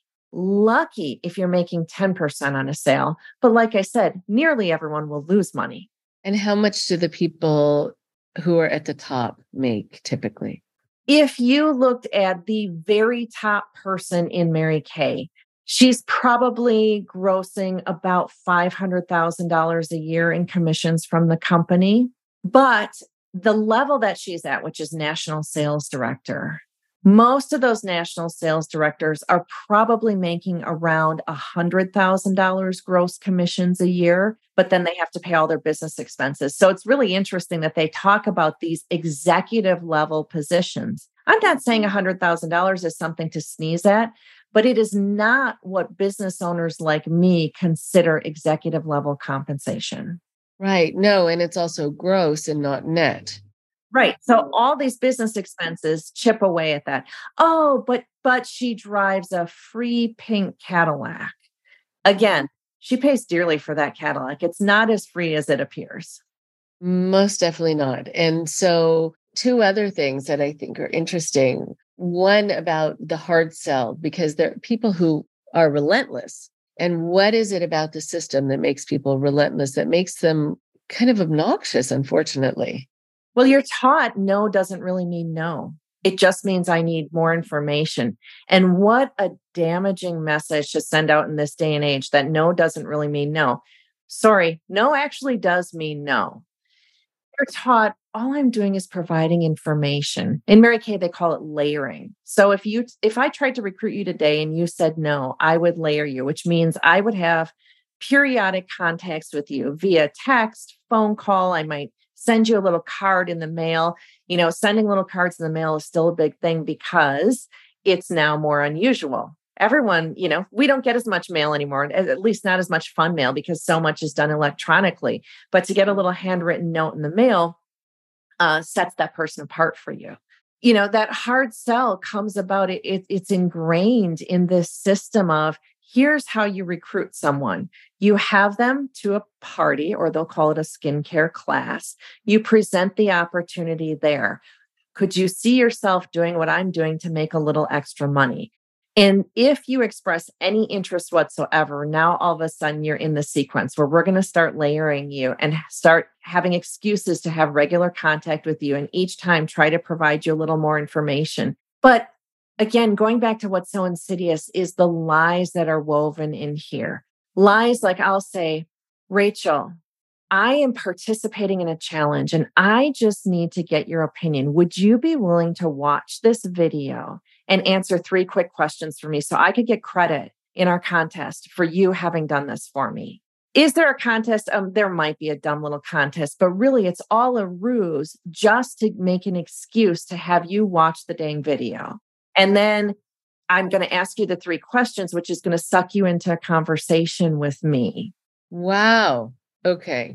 if you're making 10% on a sale. But like I said, nearly everyone will lose money. And how much do the people who are at the top make typically? If you looked at the very top person in Mary Kay, she's probably grossing about $500,000 a year in commissions from the company. But the level that she's at, which is national sales director, most of those national sales directors are probably making around $100,000 gross commissions a year, but then they have to pay all their business expenses. So it's really interesting that they talk about these executive level positions. I'm not saying $100,000 is something to sneeze at, but it is not what business owners like me consider executive level compensation. Right. No, and it's also gross and not net. Right. So all these business expenses chip away at that. Oh, but she drives a free pink Cadillac. Again, she pays dearly for that Cadillac. It's not as free as it appears. Most definitely not. And so two other things that I think are interesting. One about the hard sell, because there are people who are relentless. And what is it about the system that makes people relentless, that makes them kind of obnoxious, unfortunately? Well, you're taught no doesn't really mean no. It just means I need more information. And what a damaging message to send out in this day and age, that no doesn't really mean no. Sorry, no actually does mean no. You're taught all I'm doing is providing information. In Mary Kay, they call it layering. So if I tried to recruit you today and you said no, I would layer you, which means I would have periodic contacts with you via text, phone call. I might send you a little card in the mail. Sending little cards in the mail is still a big thing because it's now more unusual. everyone, we don't get as much mail anymore, at least not as much fun mail because so much is done electronically. But to get a little handwritten note in the mail sets that person apart for you. That hard sell comes about, it's ingrained in this system of, here's how you recruit someone. You have them to a party, or they'll call it a skincare class. You present the opportunity there. Could you see yourself doing what I'm doing to make a little extra money? And if you express any interest whatsoever, now all of a sudden you're in the sequence where we're going to start layering you and start having excuses to have regular contact with you. And each time try to provide you a little more information. But again, going back to what's so insidious is the lies that are woven in here. Lies like, I'll say, Rachel, I am participating in a challenge and I just need to get your opinion. Would you be willing to watch this video and answer 3 quick questions for me so I could get credit in our contest for you having done this for me? Is there a contest? There might be a dumb little contest, but really it's all a ruse just to make an excuse to have you watch the dang video. And then I'm going to ask you the 3 questions, which is going to suck you into a conversation with me. Wow. Okay.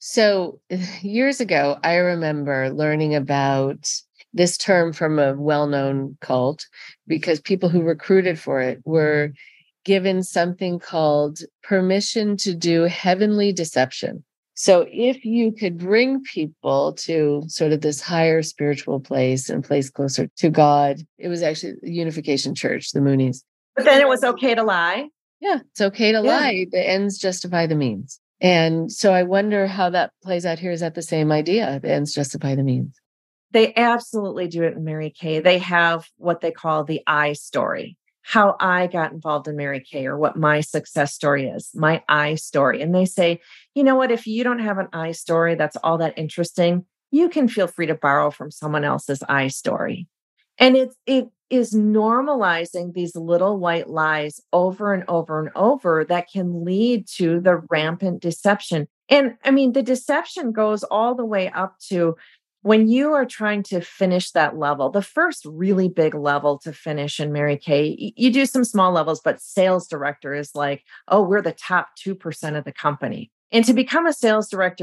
So years ago, I remember learning about this term from a well-known cult because people who recruited for it were given something called permission to do heavenly deception. So if you could bring people to sort of this higher spiritual place and place closer to God, it was actually the Unification Church, the Moonies. But then it was okay to lie. Yeah, it's okay to lie. The ends justify the means. And so I wonder how that plays out here. Is that the same idea? The ends justify the means. They absolutely do it in Mary Kay. They have what they call the I story, how I got involved in Mary Kay, or what my success story is, my I story. And they say, you know what, if you don't have an I story that's all that interesting, you can feel free to borrow from someone else's I story. And it is normalizing these little white lies over and over and over that can lead to the rampant deception. And I mean, the deception goes all the way up to when you are trying to finish that level, the first really big level to finish in Mary Kay, you do some small levels, but sales director is like, oh, we're the top 2% of the company. And to become a sales director,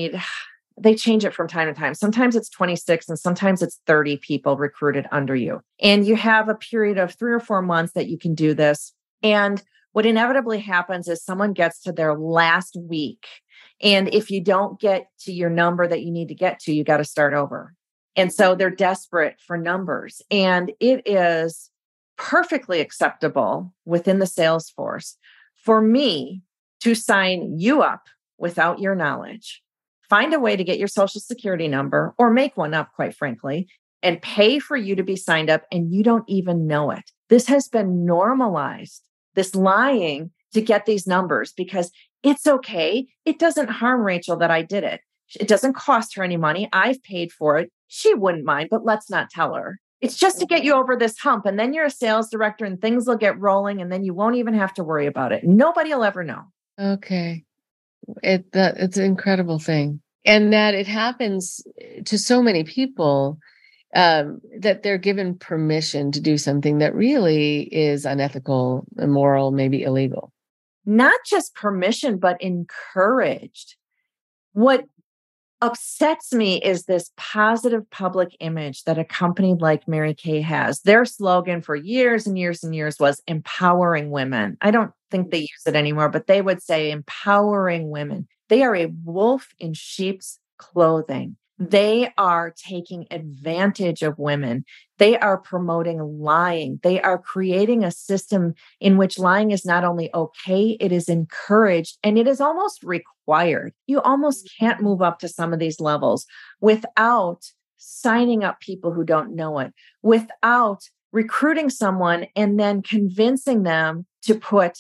they change it from time to time. Sometimes it's 26 and sometimes it's 30 people recruited under you. And you have a period of 3 or 4 months that you can do this. And what inevitably happens is someone gets to their last week. And if you don't get to your number that you need to get to, you got to start over. And so they're desperate for numbers. And it is perfectly acceptable within the sales force for me to sign you up without your knowledge, find a way to get your social security number or make one up, quite frankly, and pay for you to be signed up. And you don't even know it. This has been normalized, this lying to get these numbers because it's okay. It doesn't harm Rachel that I did it. It doesn't cost her any money. I've paid for it. She wouldn't mind, but let's not tell her. It's just to get you over this hump. And then you're a sales director and things will get rolling and then you won't even have to worry about it. Nobody will ever know. Okay. It's an incredible thing. And that it happens to so many people that they're given permission to do something that really is unethical, immoral, maybe illegal. Not just permission, but encouraged. What upsets me is this positive public image that a company like Mary Kay has. Their slogan for years and years and years was empowering women. I don't think they use it anymore, but they would say empowering women. They are a wolf in sheep's clothing. They are taking advantage of women. They are promoting lying. They are creating a system in which lying is not only okay, it is encouraged and it is almost required. You almost can't move up to some of these levels without signing up people who don't know it, without recruiting someone and then convincing them to put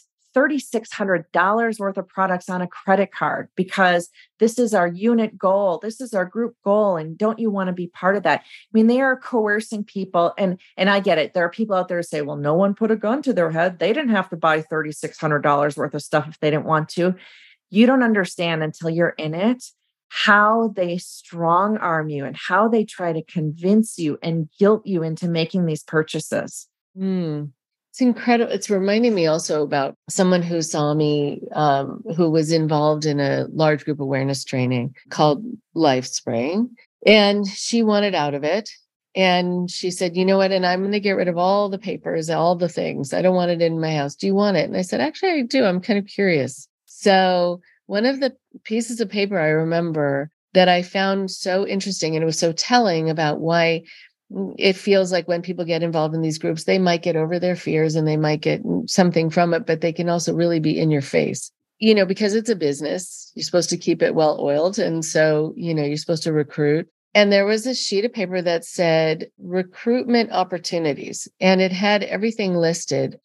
$3,600 worth of products on a credit card because this is our unit goal. This is our group goal. And don't you want to be part of that? I mean, they are coercing people. And I get it. There are people out there who say, well, no one put a gun to their head. They didn't have to buy $3,600 worth of stuff if they didn't want to. You don't understand until you're in it how they strong arm you and how they try to convince you and guilt you into making these purchases. It's incredible. It's reminding me also about someone who saw me, who was involved in a large group awareness training called Life Spring. And she wanted out of it. And she said, you know what? And I'm going to get rid of all the papers, all the things. I don't want it in my house. Do you want it? And I said, actually, I do. I'm kind of curious. So one of the pieces of paper I remember that I found so interesting, and it was so telling about why it feels like when people get involved in these groups, they might get over their fears and they might get something from it, but they can also really be in your face, because it's a business. You're supposed to keep it well oiled. And so, you're supposed to recruit. And there was a sheet of paper that said recruitment opportunities, and it had everything listed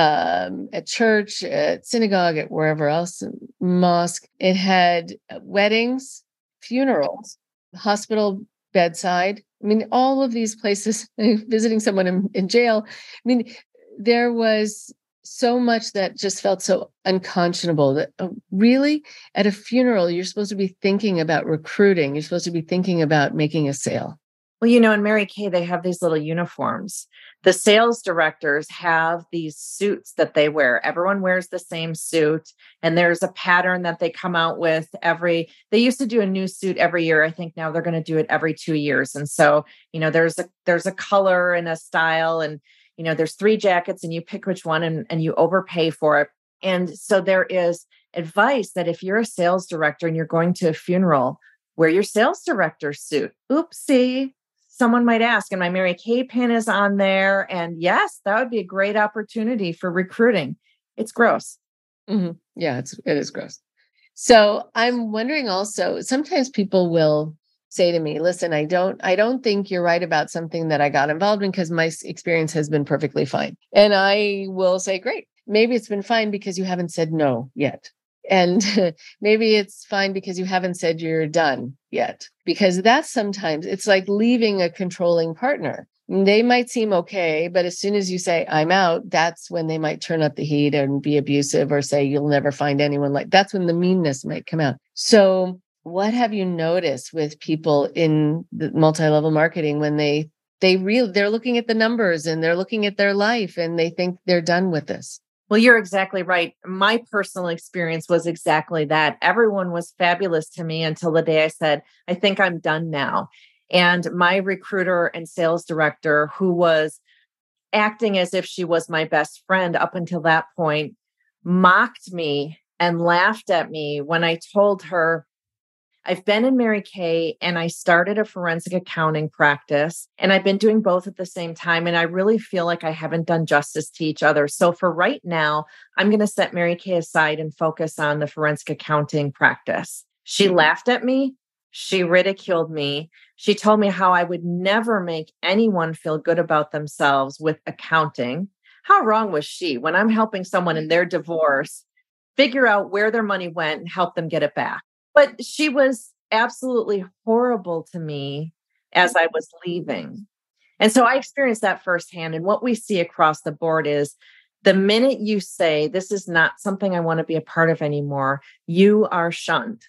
at church, at synagogue, at wherever else, mosque. It had weddings, funerals, hospital bedside. I mean, all of these places, visiting someone in jail. I mean, there was so much that just felt so unconscionable that really at a funeral, you're supposed to be thinking about recruiting. You're supposed to be thinking about making a sale. Well, in Mary Kay, they have these little uniforms. The sales directors have these suits that they wear. Everyone wears the same suit. And there's a pattern that they come out with they used to do a new suit every year. I think now they're going to do it every 2 years. And so, there's a color and a style, and, there's 3 jackets and you pick which one and you overpay for it. And so there is advice that if you're a sales director and you're going to a funeral, wear your sales director suit. Oopsie. Someone might ask, and my Mary Kay pin is on there. And yes, that would be a great opportunity for recruiting. It's gross. Mm-hmm. Yeah, it is gross. So I'm wondering also, sometimes people will say to me, listen, I don't think you're right about something that I got involved in because my experience has been perfectly fine. And I will say, great, maybe it's been fine because you haven't said no yet. And maybe it's fine because you haven't said you're done yet, because that's sometimes it's like leaving a controlling partner. They might seem okay, but as soon as you say, I'm out, that's when they might turn up the heat and be abusive or say, you'll never find anyone that's when the meanness might come out. So what have you noticed with people in the multi-level marketing when they're looking at the numbers and they're looking at their life and they think they're done with this? Well, you're exactly right. My personal experience was exactly that. Everyone was fabulous to me until the day I said, I think I'm done now. And my recruiter and sales director, who was acting as if she was my best friend up until that point, mocked me and laughed at me when I told her, I've been in Mary Kay and I started a forensic accounting practice, and I've been doing both at the same time. And I really feel like I haven't done justice to each other. So for right now, I'm going to set Mary Kay aside and focus on the forensic accounting practice. She laughed at me. She ridiculed me. She told me how I would never make anyone feel good about themselves with accounting. How wrong was she when I'm helping someone in their divorce figure out where their money went and help them get it back? But she was absolutely horrible to me as I was leaving. And so I experienced that firsthand. And what we see across the board is the minute you say, this is not something I want to be a part of anymore, you are shunned.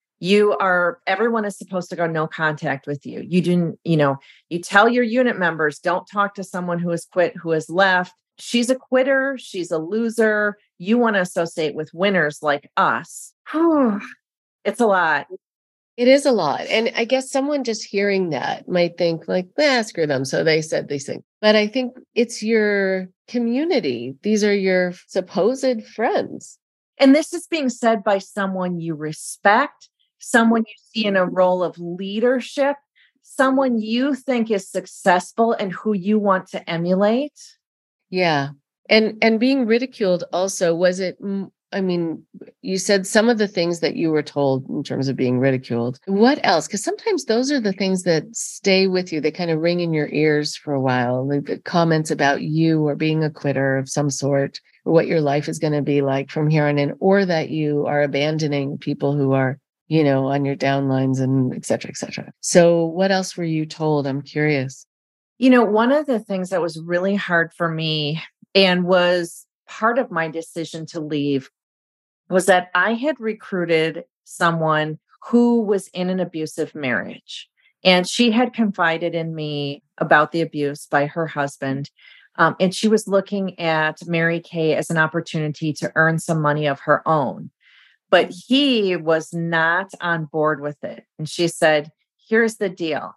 Everyone is supposed to go no contact with you. You didn't, you tell your unit members, don't talk to someone who has quit, who has left. She's a quitter. She's a loser. You want to associate with winners like us. It's a lot. It is a lot. And I guess someone just hearing that might think screw them. So they said these things. But I think it's your community. These are your supposed friends. And this is being said by someone you respect, someone you see in a role of leadership, someone you think is successful and who you want to emulate. Yeah. And being ridiculed also, was it... you said some of the things that you were told in terms of being ridiculed. What else? Because sometimes those are the things that stay with you. They kind of ring in your ears for a while. Like the comments about you or being a quitter of some sort, or what your life is going to be like from here on in, or that you are abandoning people who are, on your downlines and et cetera, et cetera. So what else were you told? I'm curious. One of the things that was really hard for me and was part of my decision to leave was that I had recruited someone who was in an abusive marriage. And she had confided in me about the abuse by her husband. And she was looking at Mary Kay as an opportunity to earn some money of her own. But he was not on board with it. And she said, here's the deal.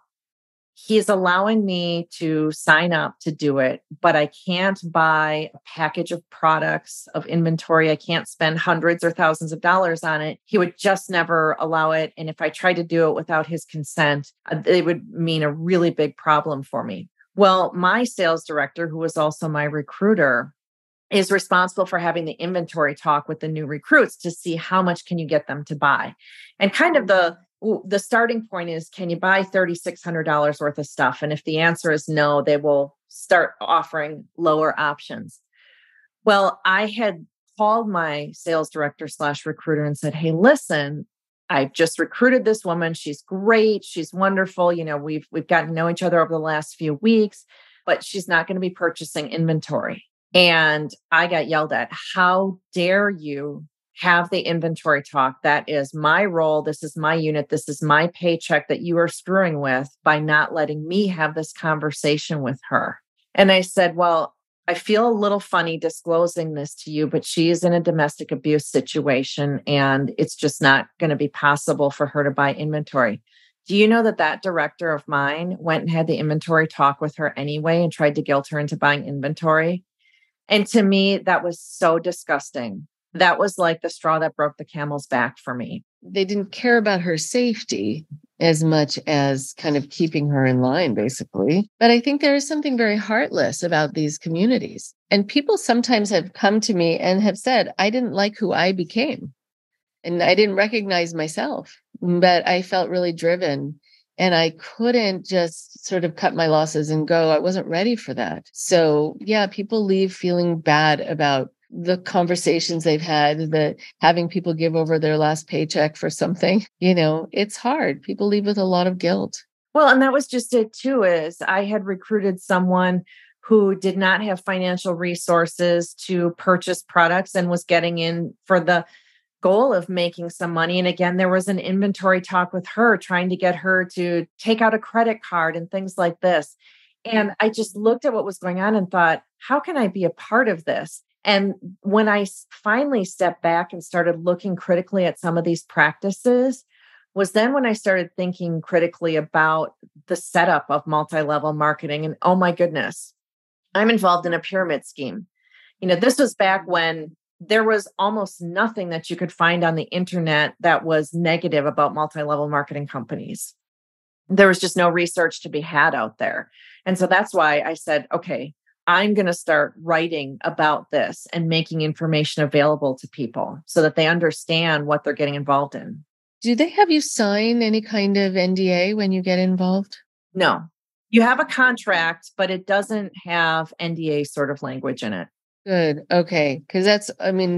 He's allowing me to sign up to do it, but I can't buy a package of products, of inventory. I can't spend hundreds or thousands of dollars on it. He would just never allow it. And if I tried to do it without his consent, it would mean a really big problem for me. Well, my sales director, who was also my recruiter, is responsible for having the inventory talk with the new recruits to see how much can you get them to buy. And kind of the starting point is, can you buy $3,600 worth of stuff? And if the answer is no, they will start offering lower options. Well, I had called my sales director / recruiter and said, hey, listen, I've just recruited this woman. She's great. She's wonderful. We've gotten to know each other over the last few weeks, but she's not going to be purchasing inventory. And I got yelled at. How dare you have the inventory talk? That is my role. This is my unit. This is my paycheck that you are screwing with by not letting me have this conversation with her. And I said, well, I feel a little funny disclosing this to you, but she is in a domestic abuse situation and it's just not going to be possible for her to buy inventory. Do you know that director of mine went and had the inventory talk with her anyway and tried to guilt her into buying inventory? And to me, that was so disgusting. That was like the straw that broke the camel's back for me. They didn't care about her safety as much as kind of keeping her in line, basically. But I think there is something very heartless about these communities. And people sometimes have come to me and have said, I didn't like who I became. And I didn't recognize myself, but I felt really driven. And I couldn't just sort of cut my losses and go. I wasn't ready for that. So yeah, people leave feeling bad about the conversations they've had, the having people give over their last paycheck for something. It's hard. People leave with a lot of guilt. Well, and that was just it too, is I had recruited someone who did not have financial resources to purchase products and was getting in for the goal of making some money. And again, there was an inventory talk with her, trying to get her to take out a credit card and things like this. And I just looked at what was going on and thought, how can I be a part of this? And when I finally stepped back and started looking critically at some of these practices, was then when I started thinking critically about the setup of multi-level marketing. And oh my goodness, I'm involved in a pyramid scheme. This was back when there was almost nothing that you could find on the internet that was negative about multi-level marketing companies. There was just no research to be had out there. And so that's why I said, okay, I'm going to start writing about this and making information available to people so that they understand what they're getting involved in. Do they have you sign any kind of NDA when you get involved? No. You have a contract, but it doesn't have NDA sort of language in it. Good. Okay. Because that's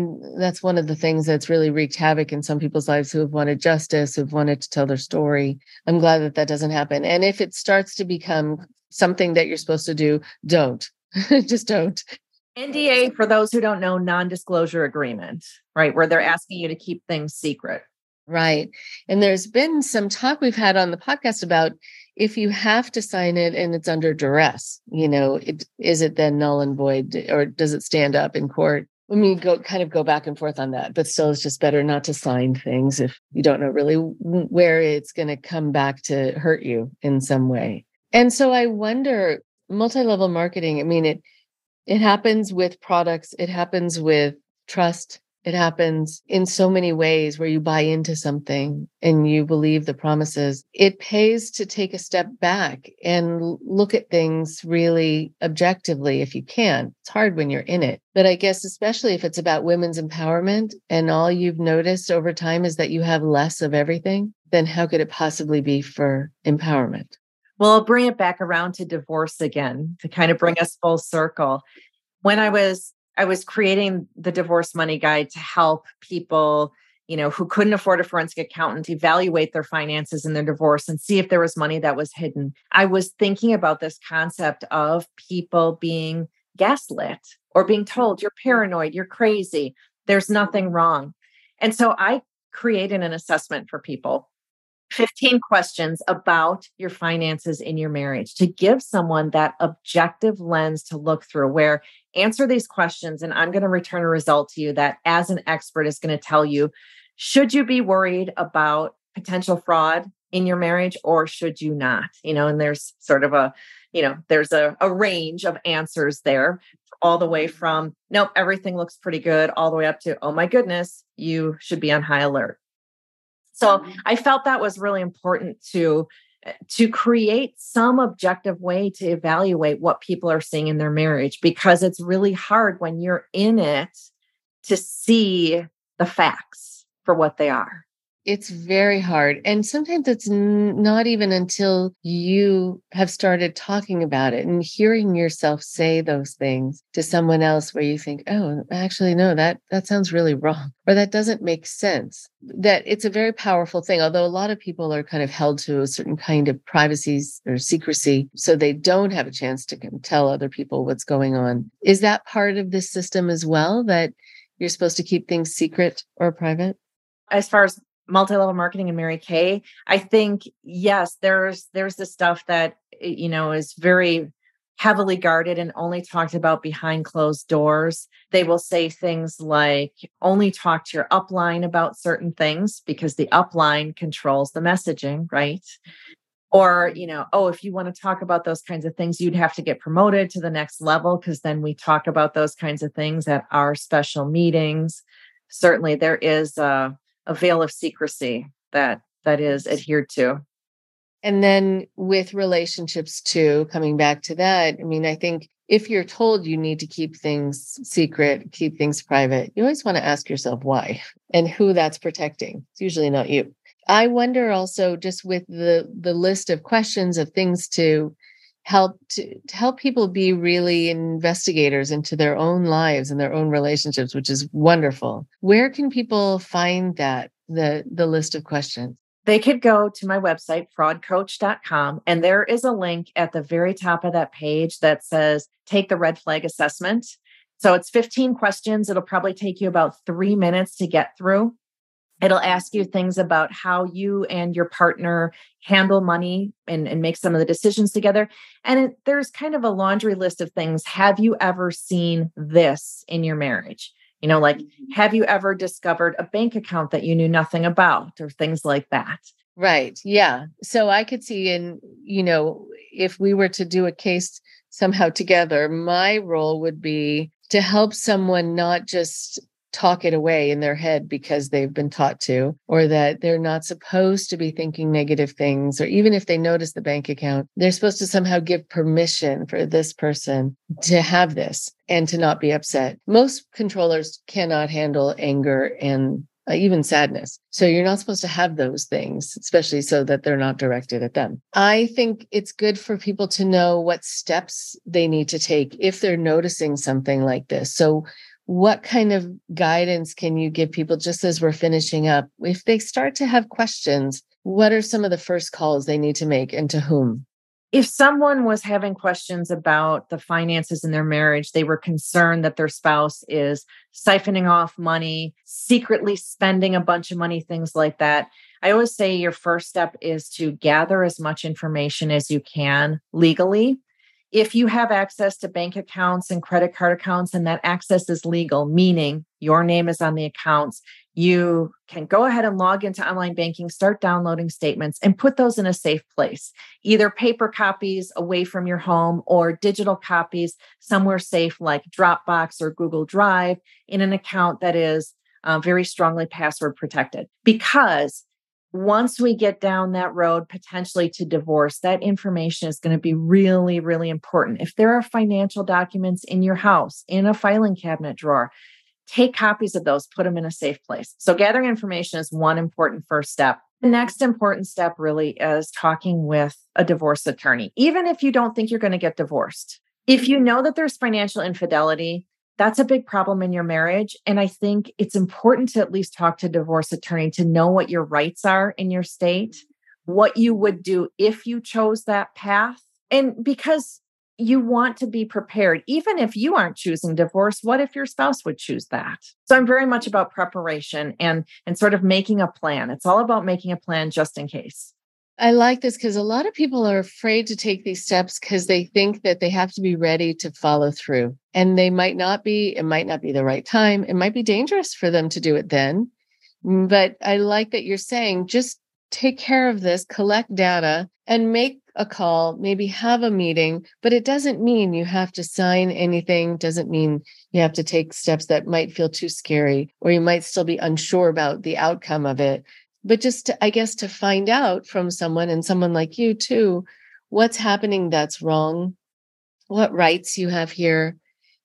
one of the things that's really wreaked havoc in some people's lives who have wanted justice, who've wanted to tell their story. I'm glad that doesn't happen. And if it starts to become something that you're supposed to do, don't. Just don't. NDA, for those who don't know, non-disclosure agreement, right? Where they're asking you to keep things secret. Right. And there's been some talk we've had on the podcast about if you have to sign it and it's under duress, is it then null and void, or does it stand up in court? Go back and forth on that, but still it's just better not to sign things if you don't know really where it's going to come back to hurt you in some way. And so I wonder, multi-level marketing, it happens with products, it happens with trust, it happens in so many ways where you buy into something and you believe the promises. It pays to take a step back and look at things really objectively if you can. It's hard when you're in it. But I guess especially if it's about women's empowerment and all you've noticed over time is that you have less of everything, then how could it possibly be for empowerment? Well, I'll bring it back around to divorce again to kind of bring us full circle. When I was creating the Divorce Money Guide to help people, who couldn't afford a forensic accountant evaluate their finances in their divorce and see if there was money that was hidden. I was thinking about this concept of people being gaslit or being told, you're paranoid, you're crazy, there's nothing wrong. And so I created an assessment for people. 15 questions about your finances in your marriage to give someone that objective lens to look through, where answer these questions and I'm going to return a result to you that as an expert is going to tell you, should you be worried about potential fraud in your marriage or should you not? And there's sort of there's a range of answers there, all the way from, nope, everything looks pretty good, all the way up to, oh my goodness, you should be on high alert. So I felt that was really important to create some objective way to evaluate what people are seeing in their marriage, because it's really hard when you're in it to see the facts for what they are. It's very hard. And sometimes it's not even until you have started talking about it and hearing yourself say those things to someone else where you think, oh, actually, no, that sounds really wrong, or that doesn't make sense. That it's a very powerful thing, although a lot of people are kind of held to a certain kind of privacy or secrecy, so they don't have a chance to tell other people what's going on. Is that part of this system as well, that you're supposed to keep things secret or private? As far as multi-level marketing and Mary Kay, I think, yes, there's the stuff that, is very heavily guarded and only talked about behind closed doors. They will say things like, only talk to your upline about certain things because the upline controls the messaging, right? Or, if you want to talk about those kinds of things, you'd have to get promoted to the next level because then we talk about those kinds of things at our special meetings. Certainly there is a veil of secrecy that is adhered to. And then with relationships too, coming back to that, I think if you're told you need to keep things secret, keep things private, you always want to ask yourself why and who that's protecting. It's usually not you. I wonder also, just with the list of questions of things to help people be really investigators into their own lives and their own relationships, which is wonderful. Where can people find that, the list of questions? They could go to my website, fraudcoach.com, and there is a link at the very top of that page that says, take the red flag assessment. So it's 15 questions. It'll probably take you about 3 minutes to get through. It'll ask you things about how you and your partner handle money and make some of the decisions together. And there's kind of a laundry list of things. Have you ever seen this in your marriage? Have you ever discovered a bank account that you knew nothing about, or things like that? Right. Yeah. So I could see if we were to do a case somehow together, my role would be to help someone not just talk it away in their head because they've been taught to, or that they're not supposed to be thinking negative things, or even if they notice the bank account, they're supposed to somehow give permission for this person to have this and to not be upset. Most controllers cannot handle anger and even sadness. So you're not supposed to have those things, especially so that they're not directed at them. I think it's good for people to know what steps they need to take if they're noticing something like this. So what kind of guidance can you give people, just as we're finishing up? If they start to have questions, what are some of the first calls they need to make, and to whom? If someone was having questions about the finances in their marriage, they were concerned that their spouse is siphoning off money, secretly spending a bunch of money, things like that, I always say your first step is to gather as much information as you can legally. If you have access to bank accounts and credit card accounts, and that access is legal, meaning your name is on the accounts, you can go ahead and log into online banking, start downloading statements, and put those in a safe place, either paper copies away from your home or digital copies somewhere safe like Dropbox or Google Drive in an account that is very strongly password protected. Because once we get down that road, potentially to divorce, that information is going to be really, really important. If there are financial documents in your house, in a filing cabinet drawer, take copies of those, put them in a safe place. So gathering information is one important first step. The next important step really is talking with a divorce attorney, even if you don't think you're going to get divorced. If you know that there's financial infidelity, that's a big problem in your marriage. And I think it's important to at least talk to a divorce attorney to know what your rights are in your state, what you would do if you chose that path. And because you want to be prepared. Even if you aren't choosing divorce, what if your spouse would choose that? So I'm very much about preparation and sort of making a plan. It's all about making a plan just in case. I like this because a lot of people are afraid to take these steps because they think that they have to be ready to follow through. And they might not be. It might not be the right time. It might be dangerous for them to do it then. But I like that you're saying just take care of this, collect data, and make a call, maybe have a meeting. But it doesn't mean you have to sign anything, doesn't mean you have to take steps that might feel too scary, or you might still be unsure about the outcome of it. But just to, I guess, to find out from someone, and someone like you too, what's happening that's wrong, what rights you have here,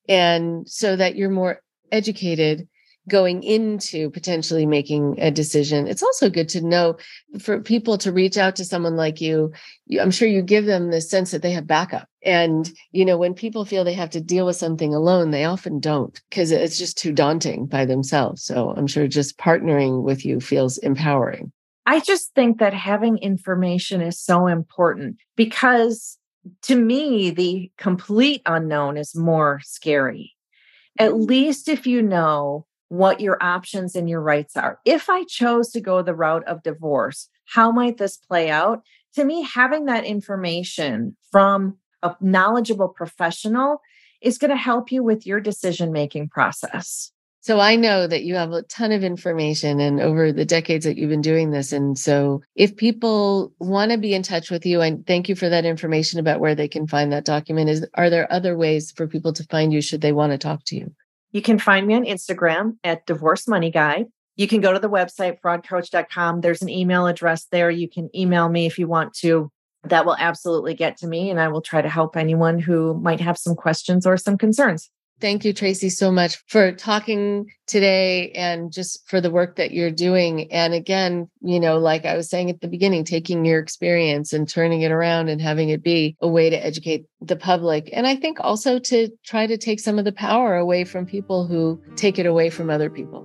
and so that you're more educated going into potentially making a decision. It's also good to know for people to reach out to someone like you. I'm sure you give them the sense that they have backup. And, when people feel they have to deal with something alone, they often don't because it's just too daunting by themselves. So I'm sure just partnering with you feels empowering. I just think that having information is so important because to me, the complete unknown is more scary. At least if you know what your options and your rights are. If I chose to go the route of divorce, how might this play out? To me, having that information from a knowledgeable professional is going to help you with your decision-making process. So I know that you have a ton of information and over the decades that you've been doing this. And so if people want to be in touch with you, and thank you for that information about where they can find that document, are there other ways for people to find you should they want to talk to you? You can find me on Instagram at Divorce Money Guide. You can go to the website, fraudcoach.com. There's an email address there. You can email me if you want to. That will absolutely get to me, and I will try to help anyone who might have some questions or some concerns. Thank you, Tracy, so much for talking today and just for the work that you're doing. And again, like I was saying at the beginning, taking your experience and turning it around and having it be a way to educate the public. And I think also to try to take some of the power away from people who take it away from other people.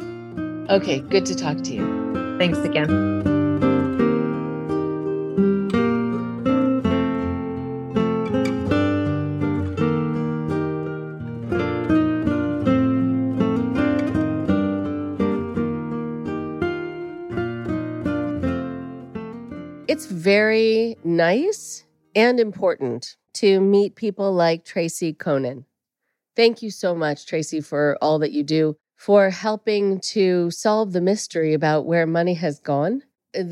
Okay, good to talk to you. Thanks again. It's very nice and important to meet people like Tracy Konin. Thank you so much, Tracy, for all that you do, for helping to solve the mystery about where money has gone.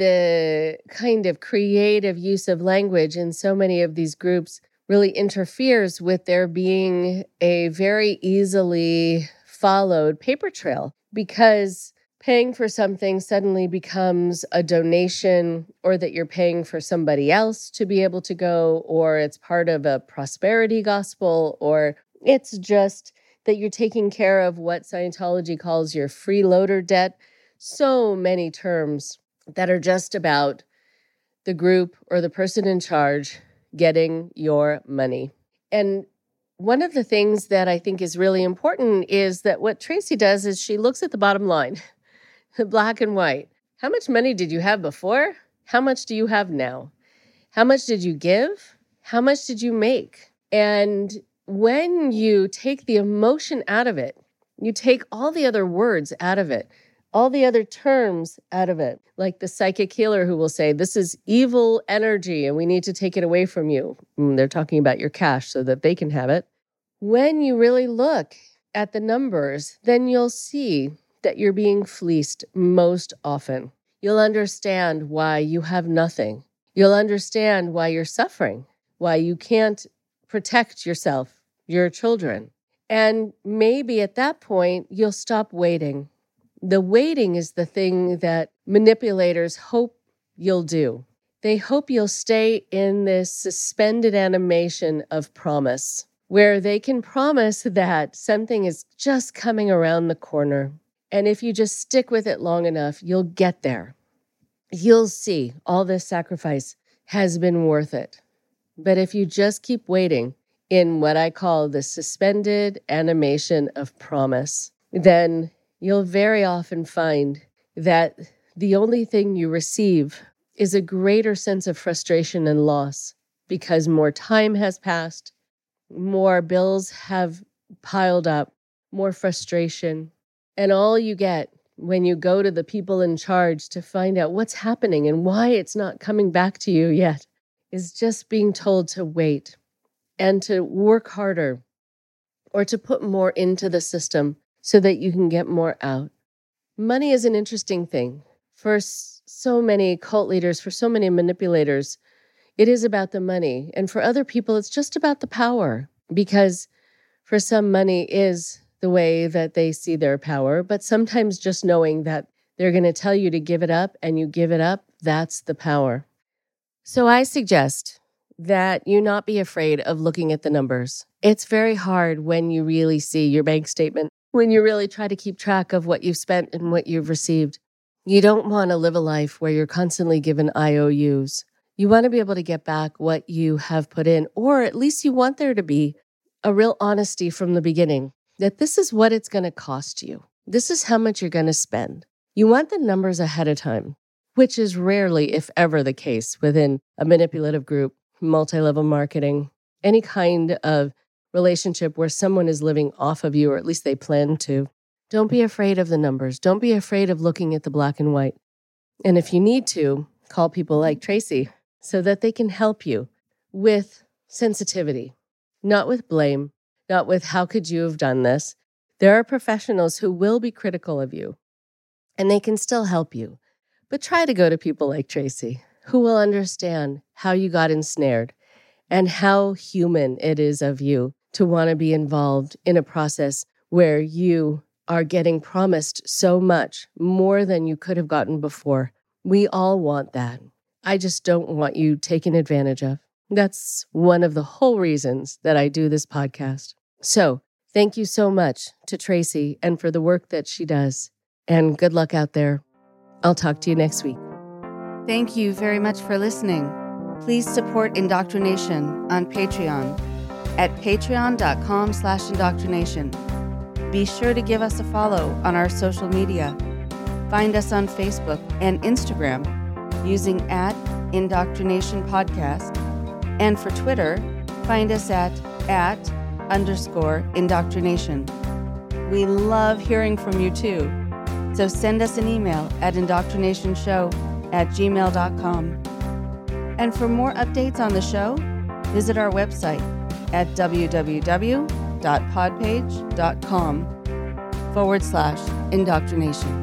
The kind of creative use of language in so many of these groups really interferes with there being a very easily followed paper trail, because paying for something suddenly becomes a donation, or that you're paying for somebody else to be able to go, or it's part of a prosperity gospel, or it's just that you're taking care of what Scientology calls your freeloader debt. So many terms that are just about the group or the person in charge getting your money. And one of the things that I think is really important is that what Tracy does is she looks at the bottom line. Black and white. How much money did you have before? How much do you have now? How much did you give? How much did you make? And when you take the emotion out of it, you take all the other words out of it, all the other terms out of it, like the psychic healer who will say, this is evil energy and we need to take it away from you. They're talking about your cash so that they can have it. When you really look at the numbers, then you'll see that you're being fleeced most often. You'll understand why you have nothing. You'll understand why you're suffering, why you can't protect yourself, your children. And maybe at that point, you'll stop waiting. The waiting is the thing that manipulators hope you'll do. They hope you'll stay in this suspended animation of promise, where they can promise that something is just coming around the corner. And if you just stick with it long enough, you'll get there. You'll see all this sacrifice has been worth it. But if you just keep waiting in what I call the suspended animation of promise, then you'll very often find that the only thing you receive is a greater sense of frustration and loss because more time has passed, more bills have piled up, more frustration. And all you get when you go to the people in charge to find out what's happening and why it's not coming back to you yet is just being told to wait and to work harder or to put more into the system so that you can get more out. Money is an interesting thing. For so many cult leaders, for so many manipulators, it is about the money. And for other people, it's just about the power, because for some, money is the way that they see their power. But sometimes just knowing that they're going to tell you to give it up and you give it up, that's the power. So I suggest that you not be afraid of looking at the numbers. It's very hard when you really see your bank statement, when you really try to keep track of what you've spent and what you've received. You don't want to live a life where you're constantly given IOUs. You want to be able to get back what you have put in, or at least you want there to be a real honesty from the beginning that this is what it's going to cost you. This is how much you're going to spend. You want the numbers ahead of time, which is rarely, if ever, the case within a manipulative group, multi-level marketing, any kind of relationship where someone is living off of you, or at least they plan to. Don't be afraid of the numbers. Don't be afraid of looking at the black and white. And if you need to, call people like Tracy so that they can help you with sensitivity, not with blame, not with how could you have done this. There are professionals who will be critical of you, and they can still help you. But try to go to people like Tracy, who will understand how you got ensnared and how human it is of you to want to be involved in a process where you are getting promised so much more than you could have gotten before. We all want that. I just don't want you taken advantage of. That's one of the whole reasons that I do this podcast. So thank you so much to Tracy and for the work that she does. And good luck out there. I'll talk to you next week. Thank you very much for listening. Please support Indoctrination on Patreon at patreon.com/indoctrination. Be sure to give us a follow on our social media. Find us on Facebook and Instagram using @indoctrination_podcast. And for Twitter, find us at @_indoctrination. We love hearing from you too. So send us an email at indoctrinationshow@gmail.com. And for more updates on the show, visit our website at www.podpage.com/indoctrination.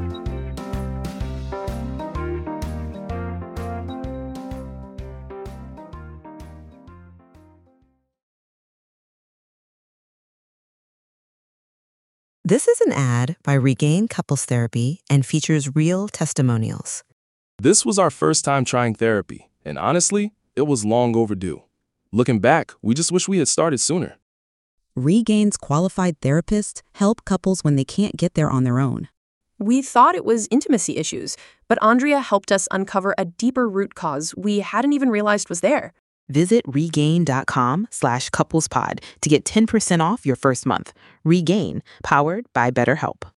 This is an ad by Regain Couples Therapy and features real testimonials. This was our first time trying therapy, and honestly, it was long overdue. Looking back, we just wish we had started sooner. Regain's qualified therapists help couples when they can't get there on their own. We thought it was intimacy issues, but Andrea helped us uncover a deeper root cause we hadn't even realized was there. Visit regain.com/couplespod to get 10% off your first month. Regain, powered by BetterHelp.